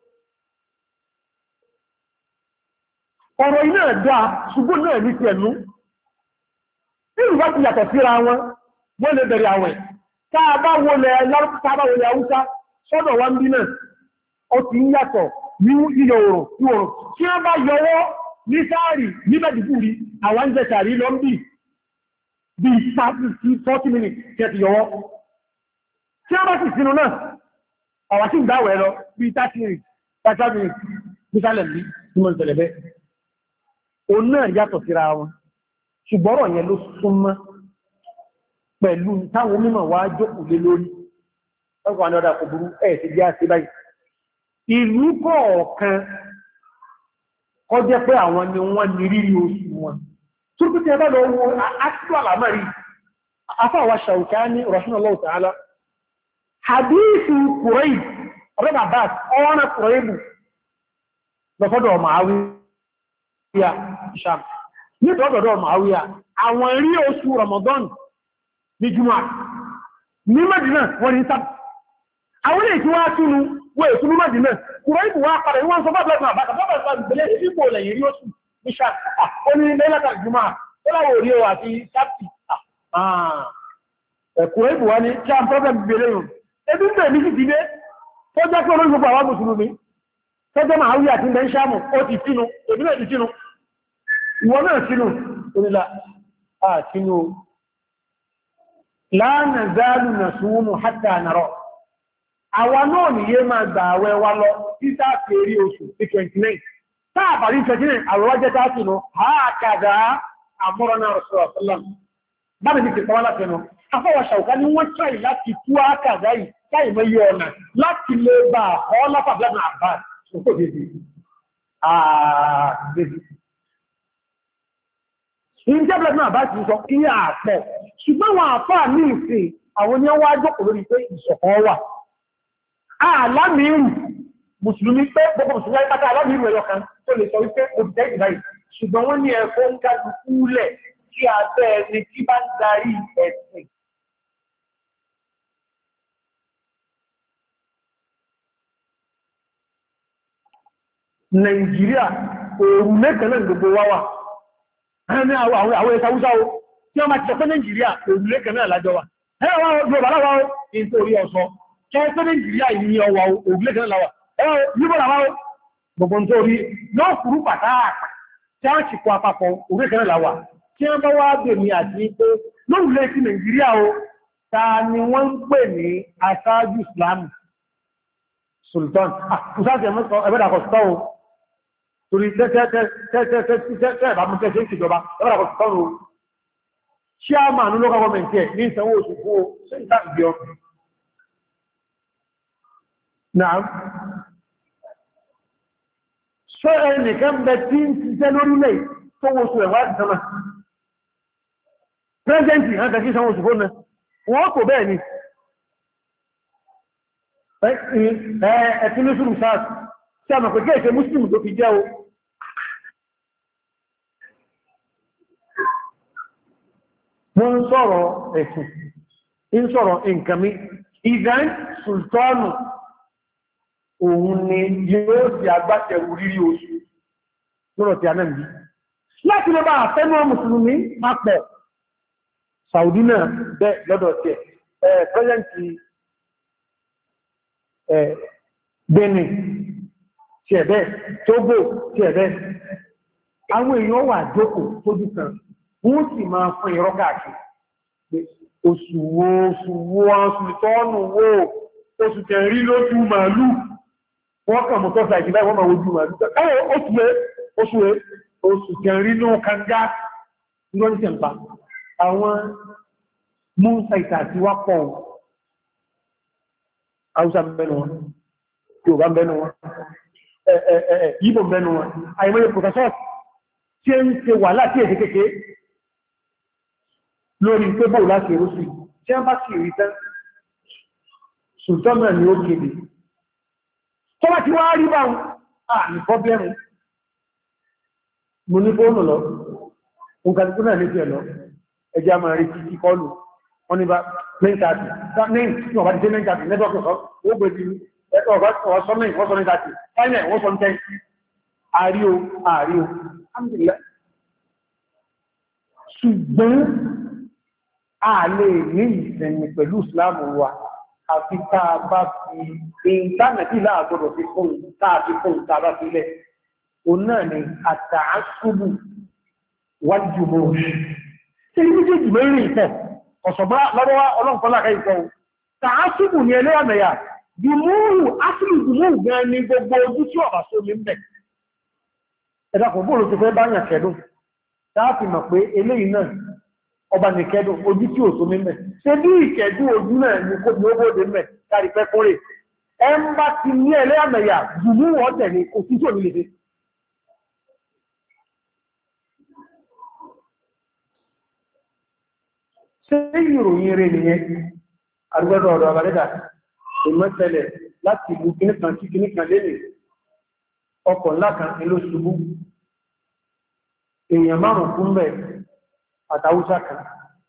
Ọ̀rọ̀ iná ẹ̀dá ṣùgbọ́n náà ní ti ẹ̀nú. Nínú bá ti yàtọ̀ síra wọn, wọ́n lè bẹ̀rẹ̀ àwẹ̀. Táàbá wọlé Haúsá sọ́dọ̀ wá ń bí náà, ó ti ń yàtọ̀ ní iyọ̀ òrùn. Tí wọ́n bá yọwọ́ ní sáàrì ní Mẹ́dìkúrí, àwọn ń jẹ sàárì lọ ń bí 40 minutes kẹ́ ti yọwọ́. Tí wọ́n bá sì sínú náà, àwà sí ìgbàwẹ̀ lọ bí 30 minutes ní sálẹ̀ ní ìmọ̀ ìtẹ̀lẹ̀bẹ́. O náà yàtọ̀ síra wọn, ṣùgbọ́rọ̀ yẹn ló súnmọ́ pẹ̀lú táwọn mímọ̀ wá jókòó lé lórí. Ọgbà ní ọdá kò burú ẹ̀ ti jẹ́ àti báyìí. Ìlú kọ̀ọ̀kan kọ́ jẹ́ pé àwọn ni wọ́n ní rírí oṣù wọn. Túrkù tí ẹ bá lọ wo actual àmàrí, afáwà Shawkani rahimahullahu ta'ala. Hadithu Quraib, ọ̀rẹ́ Abbas, ọ̀nà Quraibu, lọ́fọ́dọ̀ Muawiya, Sham. Ní ọ̀dọ̀dọ̀ Muawiya, àwọn rí oṣù Ramadan ní Jùmọ́. Ní Mẹ́dínà, wọ́n ní sábà. Àwọn ilé tí wá túnú, wọ́n ètùnú Mẹ́dínà, Quraibu wá padà wọ́n sọ bábẹ̀ náà bàtà bábẹ̀ sáà ìgbẹ̀lẹ̀ ìdíbò lẹ̀yìn rí oṣù ní Sham. Ó ní lẹ́lẹ́ta Jùmọ́, ó láwọ̀ orí o àti sábì. Quraibu wá ní kí a ń pọ́fẹ́ gbẹ̀lẹ̀ yùn. Ebi ń bẹ̀rẹ̀ ní sí ìdílé, tó jẹ́ kí olórin gbogbo àwọn Mùsùlùmí, tó jẹ́ máa wí àti ìbẹ̀ ń ṣámù, ó ti sínú, èbí náà ti sínú. Ìwọ náà sínú, onílà, sínú. La nazalu nasumu hatta nara. Àwa náà ni yé máa gbà àwẹ̀ wa lọ, títà fèrí oṣù ní 29. Táà bàrí 29, àwẹ̀ wájẹ́ tá sínú, hakadha amrana Rasulullah sallam. Bábẹ̀ ní kìtàwà láti ẹnu. Afọ́wà Shawkani wọ́n tráì láti tú ákàdá yìí káì mọ́ yọ ọ̀nà láti lè bá ọ́ lápàbílẹ̀ àbá ṣòkó dédé. Ìjẹ́bẹ̀lẹ̀ náà bá ti sọ kí àpọ̀. Ṣùgbọ́n wọn àfáà ní ìsìn àwọn ni wọ́n jókòó lórí pé ìṣọ̀kan wà. Àlámìírù Mùsùlùmí pé gbogbo Mùsùlùmí ayé pátá alámìírù ẹ̀yọ kan tó lè sọ wípé òbítẹ́ ìdáyì. Ṣùgbọ́n wọ́n ní ẹ̀kọ́ ń gájú kúlẹ̀ tí abẹ́ ẹni tí bá ń darí ẹ̀sìn. Nàìjíríà òrùlé kanáà gbogbo wá wà. Ẹni àwọn ẹ̀sà Hausa o, tí wọ́n máa ti sọ pé Nàìjíríà òrùlé kanáà lájọ wà. Ẹwà Yorùbá láwá o, nítorí ọ̀sọ́. Kẹ́ pé Nàìjíríà ìní ọwà òrùlé kanáà láwà. Ẹwà Yorùbá láwá o, gbogbo nítorí yóò kúrú pàtàkì tí wọ́n ti kọ àpapọ̀ òrùlé kanáà láwà. Tí wọ́n bá wá bèèrè àti pé lóòrùlé sí Nàìjíríà o, ta ni wọ́n ń pè ní aṣáájú Islam Sultan. Kùsáàtì ẹ̀mẹ́dàkọ̀ sọ́wọ́ torí tẹ́ẹ̀bà mú tẹ́ẹ̀ṣẹ́ ìṣèjọba ẹ̀mẹ́dàkọ̀ sọ́wọ́ chairman local government ẹ̀ ní ìsanwó oṣù fún o ṣe ìta ìgbé ọkùn. Náà ṣọ́ ẹnìkan bẹ tí ń ṣiṣẹ́ lórílẹ̀ tó wo oṣù ẹ̀wà ìsànmà President hàn kàkí ìsanwó oṣù fún wọn kò bẹ́ẹ̀ ni ẹ̀tí ní ṣùrù sáà tí a mọ̀ pé kéèkéé Muslim tó fi jẹ́ o. Wọ́n ń sọ̀rọ̀ ẹ̀sìn, ń sọ̀rọ̀ nǹkanmí, ìdán sultanu òun ni yóò ti agbátẹrù rírí oṣù lọ́rọ̀ tí a náà bí. Láti lọ bá àfẹ́mọ́ Mùsùlùmí máa pọ̀, Saudi náà bẹ́ lọ́dọ̀ tí pẹ́lẹ́ntì Benin tí ẹ̀bẹ́, Togo tí ẹ̀bẹ́. Àwọn èèyàn wà jókòó tójú kan, wọ́n sì máa fún ìrọ́ káàkiri. Oṣù wo, oṣù tọ́nù wo, oṣù kẹrí lójú màálù. Wọ́n kàn mọ́ tọ́sà ìjìnlẹ̀ wọ́n máa wojú màálù. Oṣù kẹrí ló kànga lórí tẹ̀m̀pá. Àwọn múnsàìtà tí wá pọ̀ Haúsá bẹ́nu wọn, Yorùbá bẹ́nu wọn, Ìgbò bẹ́nu wọn, àìmọye pòtàṣọ́ tí ó ń ṣe wà láti èdè kéèké lórí pé bóò láti èrò sí, tí wọ́n bá sì rí tán, sultan náà ni ó kéde tó bá ti wá rí bá ní pọ́blẹ́mù mo ní fóònù lọ nǹkan tó náà lé sí ẹ̀ lọ ẹjẹ́ a máa rí títí kọlù wọ́n ní bá 9:30 ní ọba ti dé 9:30 nẹ́tọ́kì sọ ó gbé bí ọba sọ 9 wọ́n sọ 9:30 fáìnẹ̀ wọ́n sọ 10 àríò alhamdulillah ṣùgbọ́n a lè ní ìsẹ̀mì pẹ̀lú Islam wa àfi tá a bá fi ìntánẹ̀tì láàgbọ́dọ̀ fi fún tàbí fún tàbá sílẹ̀ òun náà ni àtàásùbù wájú mọ́ tí ní méjèèjì mẹ́rin ìfẹ́ ọ̀sọ̀bá lọ́wọ́ ọlọ́nkọ́lá ká ìfẹ́ tàásùbù ní ẹlẹ́yàmẹ̀yà jùmúrù ásìlù jùmúrù gan ni gbogbo ojú tí ọ̀bà só ní mẹ́ ẹ̀dàkùn bóòlù ti fẹ́ báyàn kẹ́dùn táàfì mọ̀ pé eléyìí náà ọba ní kẹ́dùn ojú tí ò tó mímẹ̀ ṣe bí ìkẹ́dùn ojú náà ní kó ní ó bóde mẹ́ kárí pẹ́ kórè ẹ ń bá ti ní ẹlẹ́yàmẹ̀yà jùmúrù ọ̀tẹ̀ ní kò sí tí ò ní lè ṣe ìròyìn rẹ̀ nìyẹn àrúgbẹ́dọ̀ ọ̀dọ̀ àbálẹ́dà ìmọ́tẹ̀lẹ̀ láti ìlú kìníkan sí kìníkan lélẹ̀ ọkọ̀ ńlá kan ló ṣubú èèyàn márùn-ún fún mẹ́ àtàwùsá kan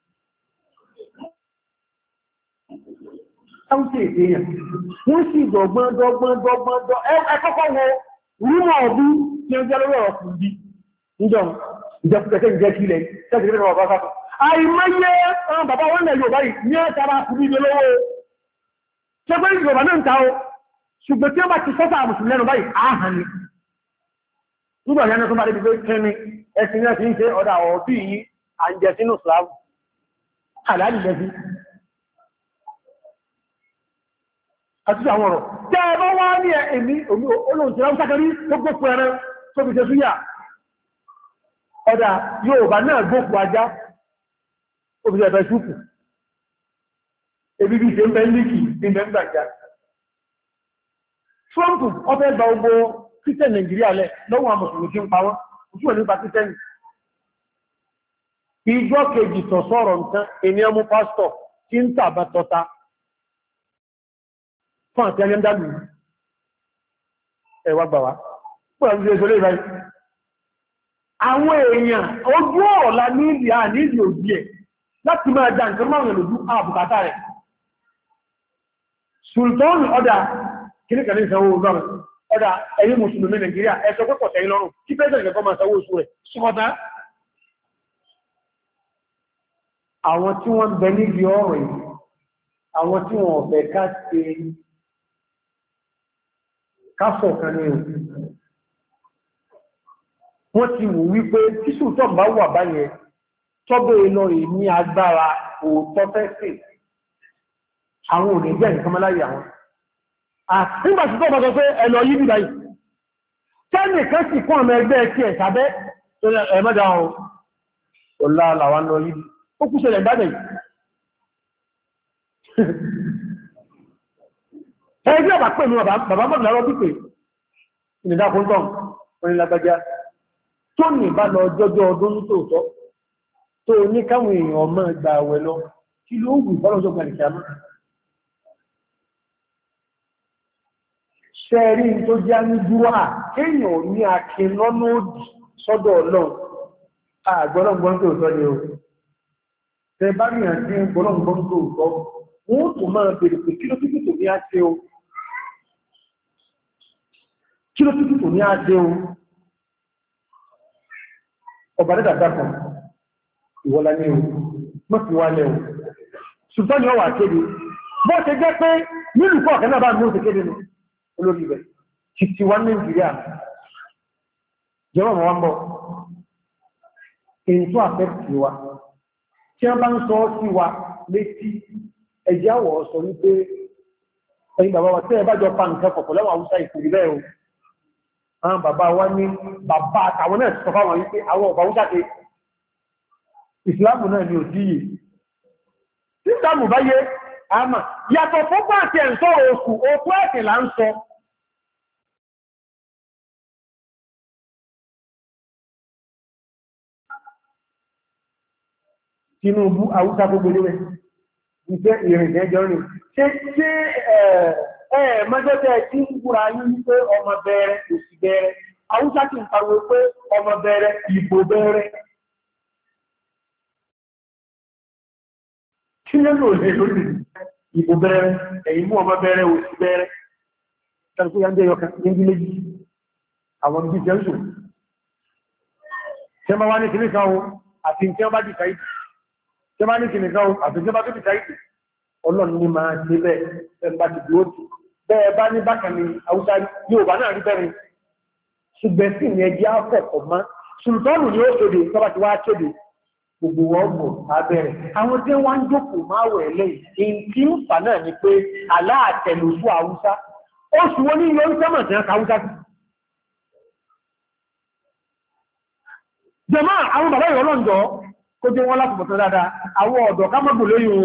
táwùsá èdèyàn wọ́n sì dọ̀gbọ́n ẹkọ́kọ́ wo rúmọ̀ ọ̀bú tí ó jẹ́ lórí ọ̀rọ̀ fún bí níjọ ìjẹ́kùtẹ̀kẹ́ ìjẹ́kílẹ̀ tẹ́kìlẹ̀ àìmọ́yé àwọn bàbá wọn lẹ̀ yóò báyìí ní ẹ́tara fún ìdè lówó ṣẹgbẹ́ ìjọba náà ń ta ó ṣùgbọ́n tí ó bá ti sọ́tà àmùsùn lẹ́nu báyìí ààhàn ni nígbà yẹn tó bá dé gbé kẹ́ni ẹ̀sìn náà ti ń ṣe ọ̀dà ọ̀tí yìí à ń jẹ sínú Ìsìlámù àdáàdì lẹ́bí àti àwọn ọ̀rọ̀ tẹ́ ẹ bá wá ní ẹ̀mí olóhùn tí wọ́n sákẹ́rí tó gbókù ẹran tó fi ṣe súyà ọ̀dà Yorùbá náà gbókù ajá òbí ẹ̀fẹ́ ṣúkù ebi bí ṣe ń bẹ́ líkì ní mẹ́gbàjá Trump ọfẹ́ gba ogbó Christian Nigeria lẹ lọ́wọ́ àmọ̀sùlùmí tí ń pa wọ́n òṣùwẹ̀ nípa Christian ìjọ kejì tọ̀ sọ̀rọ̀ nǹkan ènì ọmọ pásítọ̀ tí ń tàbá tọ́ta fún àti ẹni dàlù ẹwà gbà wá pọ̀ àti ẹgbẹ́ lè báyìí àwọn èèyàn ojú ọ̀la ní ìdí à ní ìdí òjì ẹ̀ láti máa já nǹkan máa lòdú àbùkátà rẹ̀. Sultan ọdá kìníkà ní ìsanwó ọlọ́run ọdá ẹ̀yin Mùsùlùmí Nàìjíríà ẹ̀sọ pẹ́pọ̀ tẹ́yìn lọ́rùn kí pẹ́sẹ̀ ìgbẹ̀kọ́ máa sanwó oṣù rẹ̀ ṣùgbọ́ta àwọn tí wọ́n bẹ níbi ọ̀rọ̀ yìí àwọn tí wọ́n ọ̀fẹ́ ká ṣe káfọ̀ kan ní o wọ́n ti wù wípé tí Sultan bá wà báyẹn tọ́bẹ̀ iná ìní agbára òótọ́ fẹ́sì àwọn òní jẹ́ nǹkan mọ́láyé àwọn. Nígbàtí tó bá sọ pé ẹlọ yìí bíbá yìí, tẹ́nì kan sì kún ọmọ ẹgbẹ́ tí ẹ̀ sábẹ́ ẹ̀mọ́dá ọ̀hún, ọ̀lá làwọn lọ yìí, ó kú ṣẹlẹ̀ ìbádẹ̀ yìí. Ẹgbẹ́ ọ̀bà pẹ̀lú bàbá mọ́bìnrin lọ́rọ́ pípé, ìnìdákùntàn, onílágbájá, tó ní bá lọ jọjọ ọdún tòótọ́, tó ní káwọn èèyàn ọmọ ìgbà àwẹ̀ lọ kí ló wù fọ́lọ́sọ́ gbàlìkàmọ́ ṣẹ́rí tó já ní dúwà kéèyàn ní akin lọ́nà òdì sọ́dọ̀ Ọlọ́run àgbọ́lọ́gbọ́n tó tọ́ ni o tẹ bá rí àti gbọ́lọ́gbọ́n tó tọ́ wọ́n tó máa bèèrè pé kí ló tútù tó ní á ṣe o kí ló tútù tó ní á ṣe o ọba dẹ́dàdà kan ìwọ́lá ní o mọ́ sí wá lẹ́ o ṣùgbọ́n ni ọ wà kéde bọ́ ṣe jẹ́ pé nílùú kọ́ ọ̀kẹ́ náà bá mú ṣe kéde nù olórí rẹ̀ títí wá Nàìjíríà jẹ́wọ́n wọ́n ń bọ̀ èyí tó àfẹ́kì wa tí wọ́n bá ń sọ sí wa létí ẹjẹ́ àwọ̀ sọ wípé ẹ̀yin bàbá wa tí ẹ bá jọ pa nǹkan kọ̀kọ̀ lẹ́wọ̀n Haúsá ìkòrí bẹ́ẹ̀ o àwọn bàbá wa ní bàbá àtàwọn náà sọ fáwọn wípé àwọn ọ̀bà Haúsá ti ìsìláàmù náà ni ò díyè tí ìsìláàmù bá yé àmà yàtọ̀ fún pàtí ẹ̀ ń sọ̀rọ̀ oṣù òkú ẹ̀sìn là ń sọ Tinubu Haúsá gbogbo lé iṣẹ́ ìrìnjẹjọ́ rìn ṣe mọ́jọ́tẹ̀ tí ń gbúra ní wípé ọmọ bẹ̀rẹ̀ òsì bẹ̀rẹ̀ Haúsá ti ń pariwo pé ọmọ bẹ̀rẹ̀ ìbò bẹ̀rẹ̀ kí ló lò lè lórí ìbò bẹ̀rẹ̀ ẹ̀yìn mú ọmọ bẹ̀rẹ̀ òsì bẹ̀rẹ̀ tàbí yá ń jẹ́ yọkà ní méjì àwọn bí jẹ́sù tí wọ́n wá ní kìnnìkan o àti tí wọ́n bá dìkà ìdí tí wọ́n bá ní kìnnìkan o àti tí wọ́n bá tó dìkà ìdí ọlọ́run ní máa ṣe bẹ́ẹ̀ ẹgbà ti dúró tì bẹ́ẹ̀ bá ní bákan ní Haúsá yóò bá náà rí bẹ́ẹ̀ ṣùgbẹ́ sí ní ẹjẹ́ afẹ́kọ̀ọ́ má sultanu ni ó kéde tọ́ba ti wá kéde gbogbo wọn bò abẹ́rẹ̀ àwọn tí wọ́n ń jókòó máa wẹ̀ lẹ́yìn tí ń fà náà ni pé aláàtẹ̀lù fún Haúsá oṣù wọn ní ilé oúnjẹ mọ̀ sí ẹ̀ka Haúsá sí. jẹ́mọ́ àwọn bàbá ìrọ̀ lọ́njọ́ kó jẹ́ wọ́n láti bọ̀tọ̀ dáadáa àwọn ọ̀dọ́ ká mọ́gbò lóyún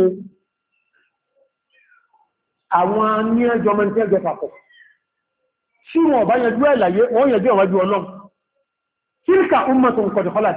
àwọn ní ẹjọ́ mẹ́rin tí ẹgbẹ́ papọ̀ tí wọ́n bá yẹjú ẹ̀láyé wọ́n yẹjú ọ̀wájú ọlọ́run tíríkà ummatun qad khalat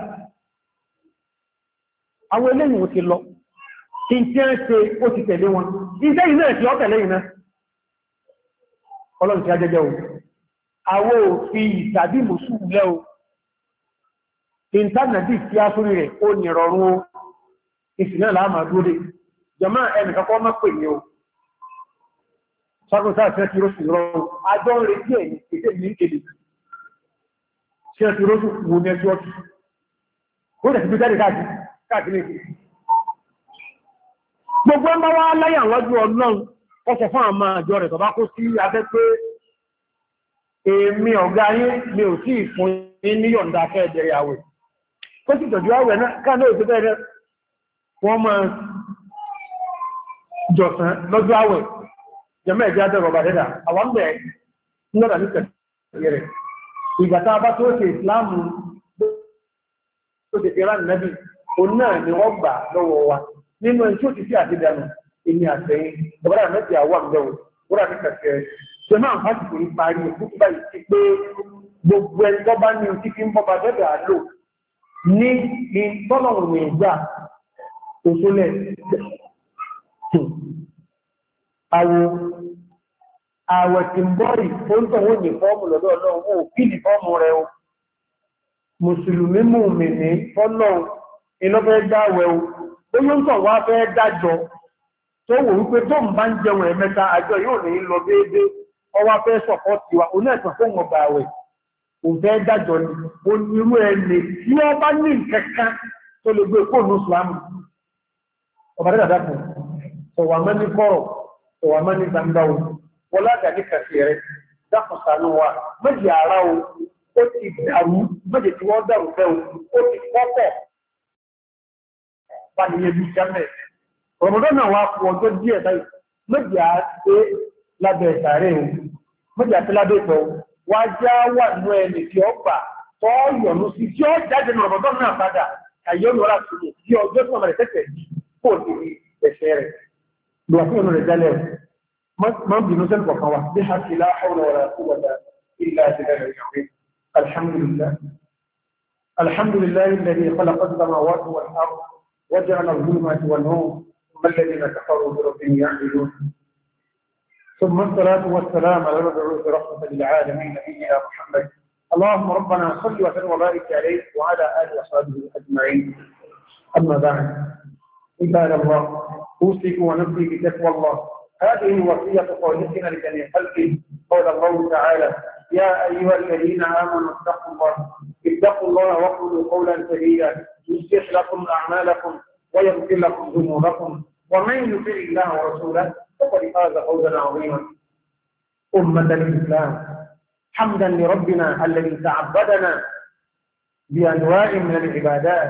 àwọn eléyìn ó ti lọ tí tí ẹ́ ṣe ó ti tẹ̀lé wọn iṣẹ́ iná ẹ̀sì ọ́ tẹ̀lé iná ọlọ́run ti ajẹ́jẹ́ o àwọn òfin ìtàbí mùsùlùmẹ́ o ìntánẹ̀tì tí a sórí rẹ̀ ó ní rọrùn ó ìsìnà láàmà dúró jọmọ́ ẹnìkankọ́ mọ́ pè ní o sọ́kùn sáà fẹ́ ti róṣù rọrùn àjọ ń retí ẹ̀yìn ìṣẹ́ ìlú ìkéde tí ẹ ti róṣù wo nẹ́tíwọ́kì ó dẹ̀ ti fi jáde káàkiri gbogbo ẹmbá wá láyé àwọn ọjọ́ ọlọ́run ó sọ fún àmà àjọ rẹ̀ tọ́bá kó sí abẹ́ pé èmi ọ̀gá yín mi ò tí ì fún yín ní yọ̀ǹda kẹ́ẹ̀dẹ̀rẹ̀ àwẹ̀ kó sì tọ̀jú àwẹ̀ náà káà náà ìṣẹ́ bẹ́ẹ̀ wọ́n máa jọ̀sán lọ́jọ́ àwẹ̀ jẹ́mẹ́ ẹ̀jẹ́ adẹ́rọ̀ ọba dẹ́dà àwọn bẹ̀ lọ́dà ní kẹ̀kẹ́ rẹ̀ ìgbàta bá tó ṣe ìsìláàmù tó ṣe kẹrán nẹ́bí òun náà ni wọ́n gbà lọ́wọ́ wa nínú ẹni tí ó ti sí àdídànù èmi àtẹ̀yìn ọ̀bọ̀dà mẹ́tì àwọn àmì wọ́n ní kẹ̀kẹ́ ṣe máa ń fásitì kò ní parí òkú báyìí sí pé gbogbo ẹni tó bá ní ti fi ń bọ́ba dẹ́dà lò ní ìtọ́lọ̀rùn ìgbà òṣòlẹ̀ àwẹ̀ tí ń bọ́rì ó ń tọ̀wọ́ ní fọ́ọ̀mù lọ́dọ̀ ọlọ́run ó kí ní fọ́ọ̀mù rẹ̀ o mùsùlùmí mú mi ní fọ́lọ́run iná fẹ́ dáwẹ̀ o ó yóò tọ̀ wá fẹ́ dájọ́ tó wò wípé tó ń bá ń jẹun ẹ̀mẹ́ta àjọ yóò ní lọ déédé ọwá fẹ́ sọ̀pọ̀ tiwa ó náà tàn fún ọgbà àwẹ̀ òun fẹ́ dájọ́ ni ó ní irú ẹni tí wọ́n bá ní nǹkankan tó lè gbé kó ní ìsìlámù ọba dẹ́dàdà fún ọwà mẹ́ni kọ́rọ̀ ọwà mẹ́ni gbangba o wọ́n lága ní kàfí rẹ̀ dákùn sànú wa méjì ara o ó ti dàrú méjì tí wọ́n dàrú fẹ́ o ó ti pọ́pọ̀ pàdéyé bí jámẹ́ ọmọdé náà wá fún ọjọ́ díẹ̀ báyìí méjì á ṣe lábẹ́ ìsàrẹ́ o méjì á ṣe lábẹ́ ìtọ́ wá já wà nú ẹni tí ó gbà tọ́ yọ̀nù sí tí ó jáde ní ọmọdé náà padà àyọ̀nù ọ̀rá sílẹ̀ tí ọjọ́ tí wọ́n mẹ́rẹ̀ tẹ́tẹ̀ kó o ti rí ẹ̀ṣẹ̀ rẹ̀ lọ fún ọ̀nà rẹ̀ jálẹ̀ ما بنزل بقوة بحق لا حول ولا قوة إلا بالله العظيم الحمد لله الذي خلق السماوات والأرض وجعل الظلمات والنور ثم الذين كفروا بربهم يعدلون ثم الصلاة والسلام على المبعوث رحمة للعالمين نبينا محمد اللهم ربنا صل وسلم وبارك عليه وعلى آله وصحبه أجمعين أما بعد عباد الله أوصيكم ونفسي بتقوى الله هذه وصية قولتنا لجميع خلقه قول الله تعالى يا أيها الذين آمنوا اتقوا الله وقولوا قولا سديدا يصلح لكم أعمالكم ويغفر لكم ذنوبكم ومن يطع الله ورسوله فقد فاز فوزا عظيما أمة الإسلام حمدا لربنا الذي تعبدنا بأنواع من العبادات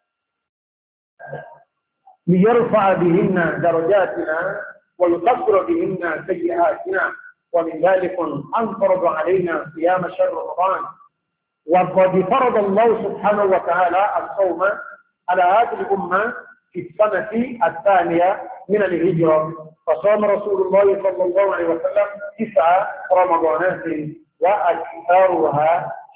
ليرفع بهن درجاتنا ويكفر بهن سيئاتنا ومن ذلك أن فرض علينا صيام شهر رمضان وقد فرض الله سبحانه وتعالى الصوم على هذه الأمة في السنة الثانية من الهجرة فصام رسول الله صلى الله عليه وسلم 9 رمضانات وأكثرها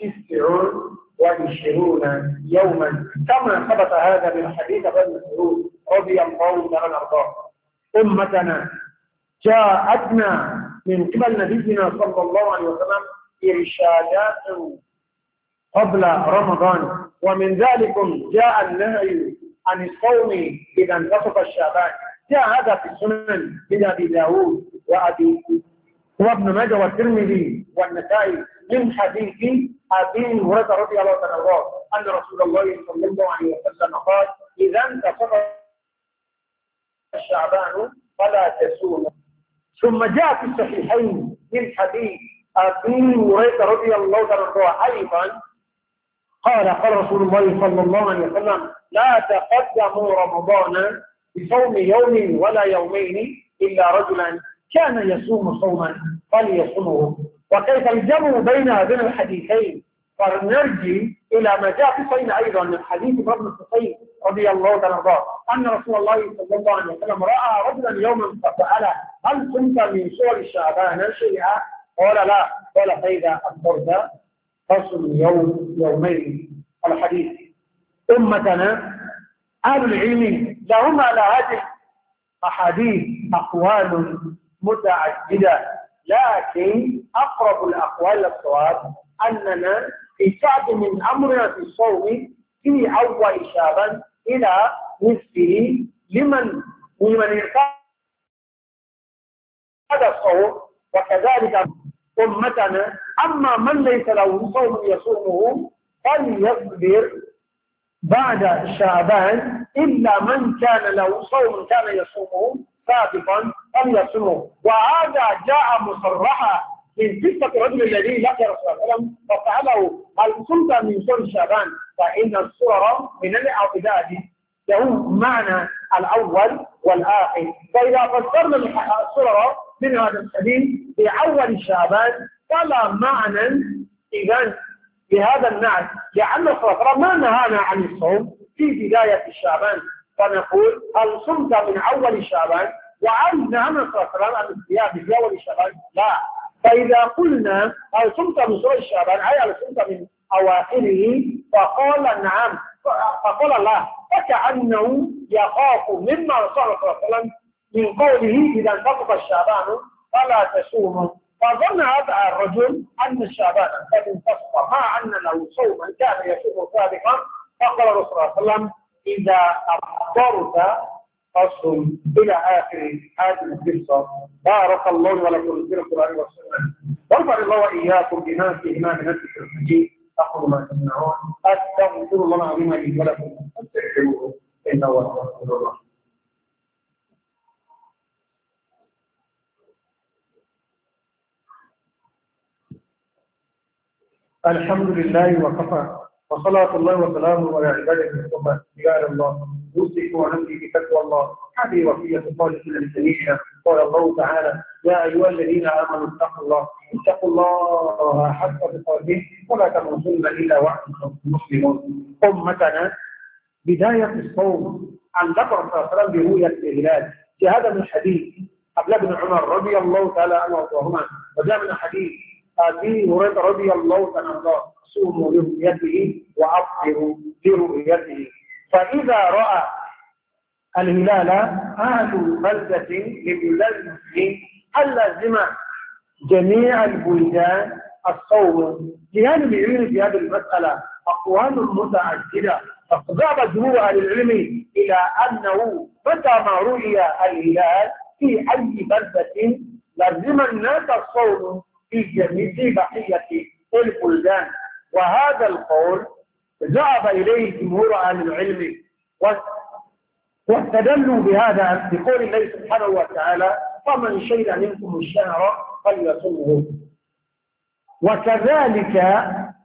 29 يوما كما ثبت هذا من حديث ابن مسعود رضي الله عنه وارضاه أمتنا جاءتنا من قبل نبينا صلى الله عليه وسلم إرشادات قبل رمضان، ومن ذلك جاء النهي عن الصوم إذا انتصف الشعبان. جاء هذا في السنن من أبي داود وابن ماجه والترمذي والنسائي من حديث أبي هريرة رضي الله عنه أن رسول الله صلى الله عليه وسلم قال: إذا انتصف الشعبان فلا تصوموا. ثم جاء في الصحيحين من حديث أبي هريرة رضي الله عنه أيضا قال رسول الله صلى الله عليه وسلم: لا تقدموا رمضان بصوم يوم ولا يومين إلا رجلا كان يصوم صوما فليصومه. وكيف الجمع بين هذين الحديثين؟ فنرجع إلى ما جاء في صحيح أيضا من حديث ابن الصحيح رضي الله عنه أن رسول الله صلى الله عليه وسلم رأى رجلا يوما فسأل: هل كنت من سور شعبان شيئا؟ قال: لا. قال: فإذا أفطرت فصل يومين. الحديث. أمتنا أهل العلم لهم على هذه الأحاديث أقوال متعددة، لكن أقرب الأقوال للصواب أننا في سعة من أمرنا في الصوم في أول شعبان إلى نصفه لمن هذا الصوم. وكذلك أمتنا أما من ليس له صوم يصومه فليصبر بعد شعبان، إلا من كان له صوم كان يصومه سابقا فليصومه. وهذا جاء مصرحا من قصة الرجل الذي لقي رسول الله صلى الله عليه وسلم فسأله: هل كنت من صوم شعبان؟ فإن الصور من الأعداد له معنى الأول والآخر. فإذا فسرنا الصور من هذا السبيل بأول شعبان فلا معنى إذن بهذا النعت، لأن الصلاة ما نهانا عن الصوم في بداية شعبان، فنقول: هل صمت من أول شعبان؟ وهل نهانا الصلاة عن الصيام في أول شعبان؟ لا. فإذا قلنا هل صمت من صور شعبان أي هل صمت من أواخره؟ فقال: نعم. فقال: لا. فكأنه يخاف مما صلى الله عليه وسلم من قوله: إذا انتصف الشعبان فلا تصوموا. فظن هذا الرجل أن الشعبان قد انتصف مع أن له صوما كان يصوم سابقا. فقال رسول الله صلى الله عليه وسلم: إذا أفطرت فصم، إلى آخر هذه القصة. بارك الله ولكم في القرآن والسنة، وارفع الله وإياكم بما فيهما من الذكر الحكيم. أقول ما تسمعون، أستغفر الله العظيم لي ولكم فاستغفروه إنه هو الغفور الرحيم. الحمد لله وكفى، وصلاة الله وسلامه على عباده المصطفى. يا الله اوصيك ونفسي بتقوى الله، هذه وصية الصالحين لسنيها. قال الله تعالى: يا أيها الذين آمنوا اتقوا الله حق تقاته ولا تموتن إلا وأنتم مسلمون. أمتنا بداية الصوم عن ذكر صلى الله عليه وسلم برؤية الهلال. في هذا من حديث عبد الله بن عمر رضي الله تعالى عنه وارضاهما، وجاء من حديث أبي هريرة رضي الله عنه: صوموا لرؤيته وأفطروا لرؤيته. فإذا رأى الهلال أهل بلدة لبلاد المسلمين لازم جميع البلدان الصوم. لهذا العلم في هذه المسألة أقوال متعددة، فذهب جمهور أهل العلم إلى أنه متى ما رؤي الهلال في أي بلدة لازم الناس الصوم في بقية البلدان. وهذا القول ذهب إليه جمهور أهل العلم، واستدلوا بهذا بقول الله سبحانه وتعالى: فمن شهد منكم الشهر فليصمه. وكذلك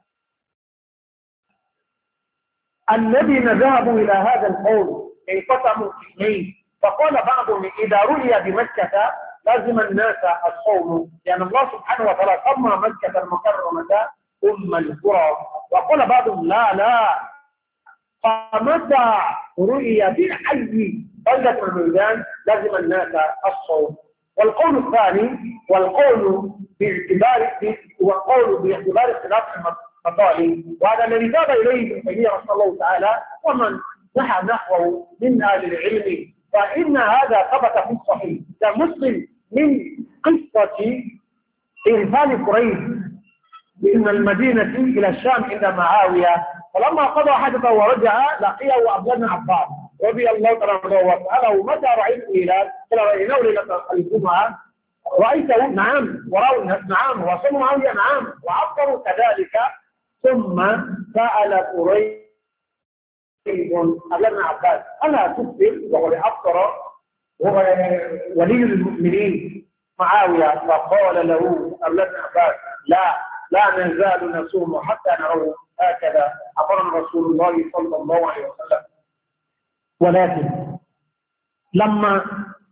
الذين ذهبوا إلى هذا القول انقسموا اثنين، فقال بعضهم: إذا رؤي بمكة لازم الناس الصوم، لأن الله سبحانه وتعالى سمى مكة المكرمة أم القرى. وقال بعضهم: لا، فمتى رؤي في أي بلدة من البلدان لازم الناس الصوم. والقول الثاني والقول باعتبار اختلاف المطالب، وهذا الذي ذهب إليه ابن تيمية رحمه الله تعالى ومن نحى نحوه من أهل العلم فإن هذا ثبت في الصحيح كمسلم من قصة إرسال قريش من المدينة إلى الشام عند معاوية، فلما قضى حدثه ورجع لقيه عبد الله بن عباس رضي الله تعالى عنه وسأله متى رأيت الهلال؟ قال رأيناه ليلة الجمعة. رأيته؟ نعم. ورأوا الناس؟ نعم. وصلوا معاوية؟ نعم. وعبروا كذلك. ثم سأل قريش عبد الله بن عباس ألا تخبر؟ وقد أفطر هو ولي المؤمنين معاوية. فقال له عبد الله بن عباس لا نزال نصوم حتى نروه، هكذا أمرنا رسول الله صلى الله عليه وسلم. ولكن لما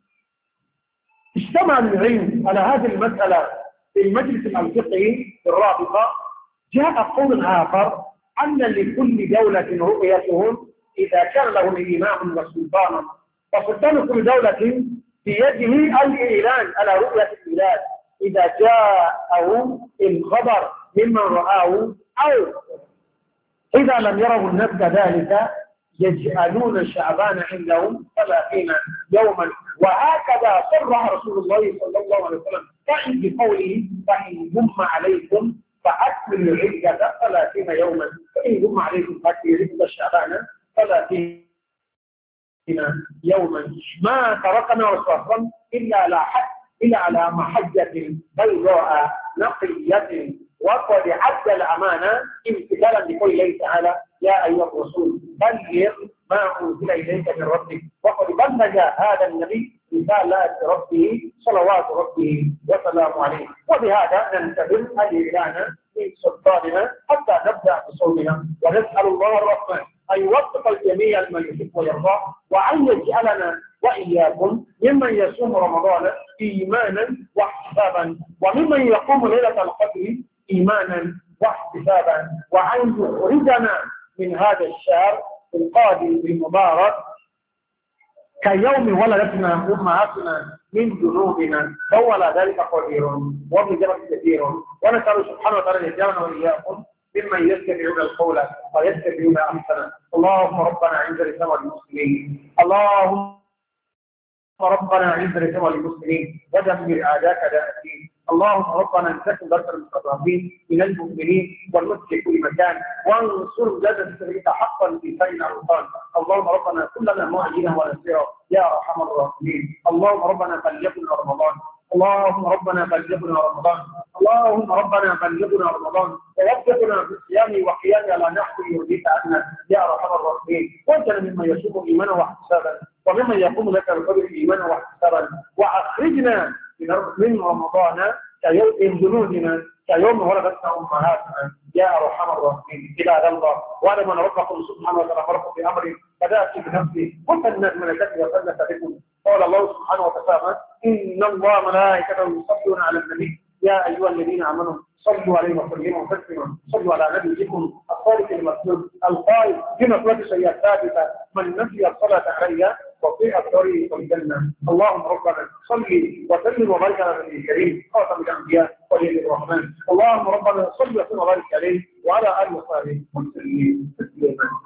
اجتمع العلم على هذه المسألة في المجلس الفقهي الرابطة، جاء قول آخر أن لكل دولة رؤيتهم إذا كان لهم إمام وسلطانا، فسلطان كل دولة بيده الإعلان على رؤية البلاد إذا جاءه الخبر ممن رآه، أو إذا لم يروا الناس كذلك يجعلون شعبان عندهم 30 يوما. وهكذا صرح رسول الله صلى الله عليه وسلم فإن بقوله فإن هم عليكم فأكملوا العدة 30 يوما، فإن هم عليكم فأكملوا عدة شعبان 30 يوما. ما تركنا رسول إلا على محجة بيضاء نقية، وقد عد الأمانة امتثالا لقول الله تعالى يا أيها الرسول بلغ ما أنزل إليك من ربك. وقد بلغ هذا النبي رسالة ربه صلوات ربه وسلامه عليه. وبهذا ننتظر الإعلان من سلطاننا حتى نبدأ بصومنا، ونسأل الله الرحمن أن يوفق الجميع لما يحب ويرضى، وأن يجعلنا وإياكم ممن يصوم رمضان إيمانا واحتسابا، وممن يقوم ليلة القدر إيمانا واحتسابا، وأن يخرجنا من هذا الشهر القادم المبارك كيوم ولدتنا أمهاتنا من ذنوبنا، فهو على ذلك قدير وبجرد كثير. ونسأل سبحانه وتعالى أن يجعلنا وإياكم ممن يتبعون القول ويتبعون أحسنه. اللهم ربنا أعز الإسلام والمسلمين، اللهم ربنا أعز الإسلام والمسلمين ودمر أعداءك أعداء الدين. اللهم ربنا انتقم بشر المستضعفين من المؤمنين والمسلمين في كل مكان، وانصر بلاد التوحيد حقا في سائر الاوطان. اللهم ربنا كلنا معجنا ونسيرا يا ارحم الراحمين. اللهم ربنا بلغنا رمضان، اللهم ربنا بلغنا رمضان، اللهم ربنا بلغنا رمضان ووفقنا بالصيام وقيام على نحو يرضيك عنا يا ارحم الراحمين. واجعلنا ممن يصوم ايمانا واحتسابا، وممن يقوم لك بقدر ايمانا واحتسابا، واخرجنا من رمضان كيوم ذنوبنا كيوم ولدتنا امهاتنا يا ارحم الراحمين. عباد الله، واعلم ان ربكم سبحانه وتعالى امركم بامر بدات بنفسه وثنى ملائكته وثلث بكم. قال الله سبحانه وتعالى ان الله وملائكته يصلون على النبي يا ايها الذين امنوا صلوا عليه وسلموا تسليما. صلوا على نبيكم الصادق المسلوب القائل في مقولة سيئة ثابتة من نسي الصلاة علي وفي الطريق الجنة. اللهم ربنا صل وسلم وبارك على النبي الكريم خاتم الانبياء ولي الرحمن. اللهم ربنا صل وسلم وبارك عليه وعلى اله وصحبه وسلم تسليما.